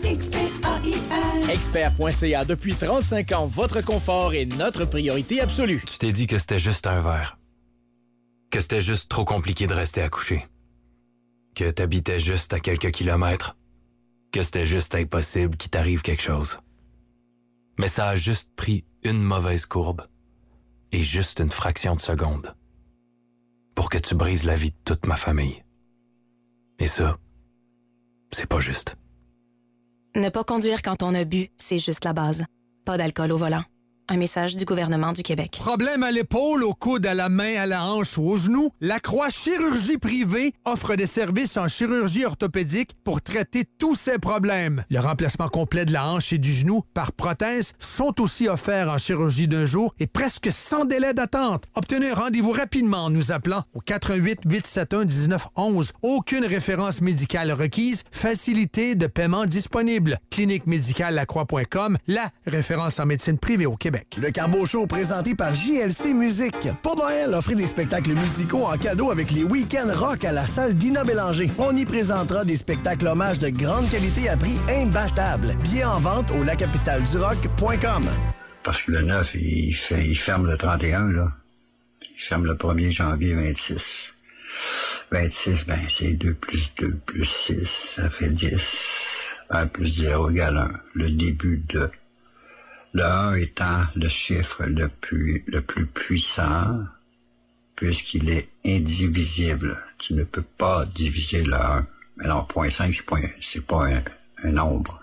Expert point c a, depuis trente-cinq ans, votre confort est notre priorité absolue. Tu t'es dit que c'était juste un verre. Que c'était juste trop compliqué de rester accouché. Que t'habitais juste à quelques kilomètres. Que c'était juste impossible qu'il t'arrive quelque chose. Mais ça a juste pris une mauvaise courbe et juste une fraction de seconde pour que tu brises la vie de toute ma famille. Et ça, c'est pas juste. Ne pas conduire quand on a bu, c'est juste la base. Pas d'alcool au volant. Un message du gouvernement du Québec. Problème à l'épaule, au coude, à la main, à la hanche ou au genou? La Croix Chirurgie Privée offre des services en chirurgie orthopédique pour traiter tous ces problèmes. Le remplacement complet de la hanche et du genou par prothèse sont aussi offerts en chirurgie d'un jour et presque sans délai d'attente. Obtenez un rendez-vous rapidement en nous appelant au quatre un huit, huit sept un, un neuf un un. Aucune référence médicale requise. Facilité de paiement disponible. clinique médicale lacroix point com, la référence en médecine privée au Québec. Le Carbo Show présenté par J L C Musique. Pour Noël, offrez des spectacles musicaux en cadeau avec les week-ends rock à la salle Dina Bélanger. On y présentera des spectacles hommages de grande qualité à prix imbattable. Billets en vente au la capitale du rock point com. Parce que le neuf, il, fait, il ferme le trente et un, là. Il ferme le premier janvier vingt-six. vingt-six, ben, c'est deux plus deux plus six, ça fait dix. un plus zéro égale un. Le début de... Le un étant le chiffre le plus, le plus puissant, puisqu'il est indivisible. Tu ne peux pas diviser le un. Mais non, zéro virgule cinq, c'est pas, c'est pas un, un nombre.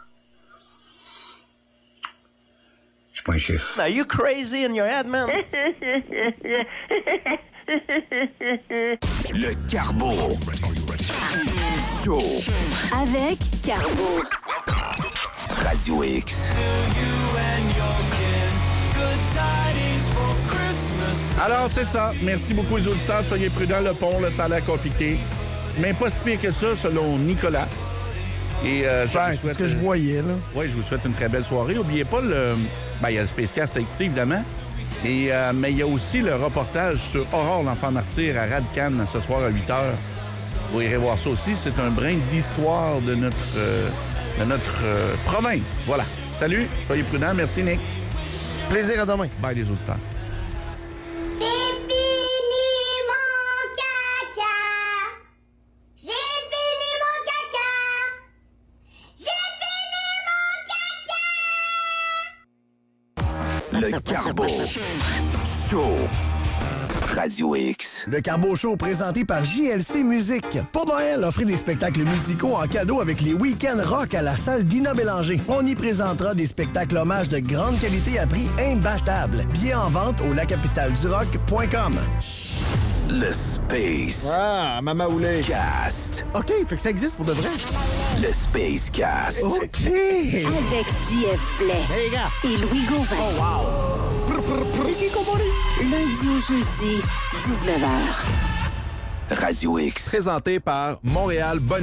C'est pas un chiffre. Are you crazy in your head, man? Le Carbo Show. Avec Carbo. Radio X. Alors, c'est ça. Merci beaucoup les auditeurs. Soyez prudents. Le pont, là, ça a l'air compliqué. Mais pas si pire que ça, selon Nicolas. Et euh, je ben, vous souhaite, c'est ce que je voyais, là. Oui, je vous souhaite une très belle soirée. N'oubliez pas, le... ben, il y a le Spacecast à écouter, évidemment. Et, euh, mais il y a aussi le reportage sur Aurore, l'enfant martyr, à Radcan, ce soir à huit heures. Vous irez voir ça aussi. C'est un brin d'histoire de notre, euh, de notre euh, province. Voilà. Salut, soyez prudents. Merci, Nick. Plaisir, à demain. Bye, les auditeurs. Le Carbo Show. Radio X. X. Le Carbo Show présenté par J L C Musique. Pour Noël, offrez des spectacles musicaux en cadeau avec les week-ends rock à la salle Dina Bélanger. On y présentera des spectacles hommages de grande qualité à prix imbattable. Billets en vente au la capitale du rock point com. Le Space. Ah, Mama Oulé. Cast. OK, fait que ça existe pour de vrai. Le Space Cast. OK. Avec J F Blais. Hey, les gars. Et Louis Gauvin. Oh, wow. Prr, prr, prr. Lundi au jeudi, dix-neuf heures. Radio X. Présenté par Montréal Bonne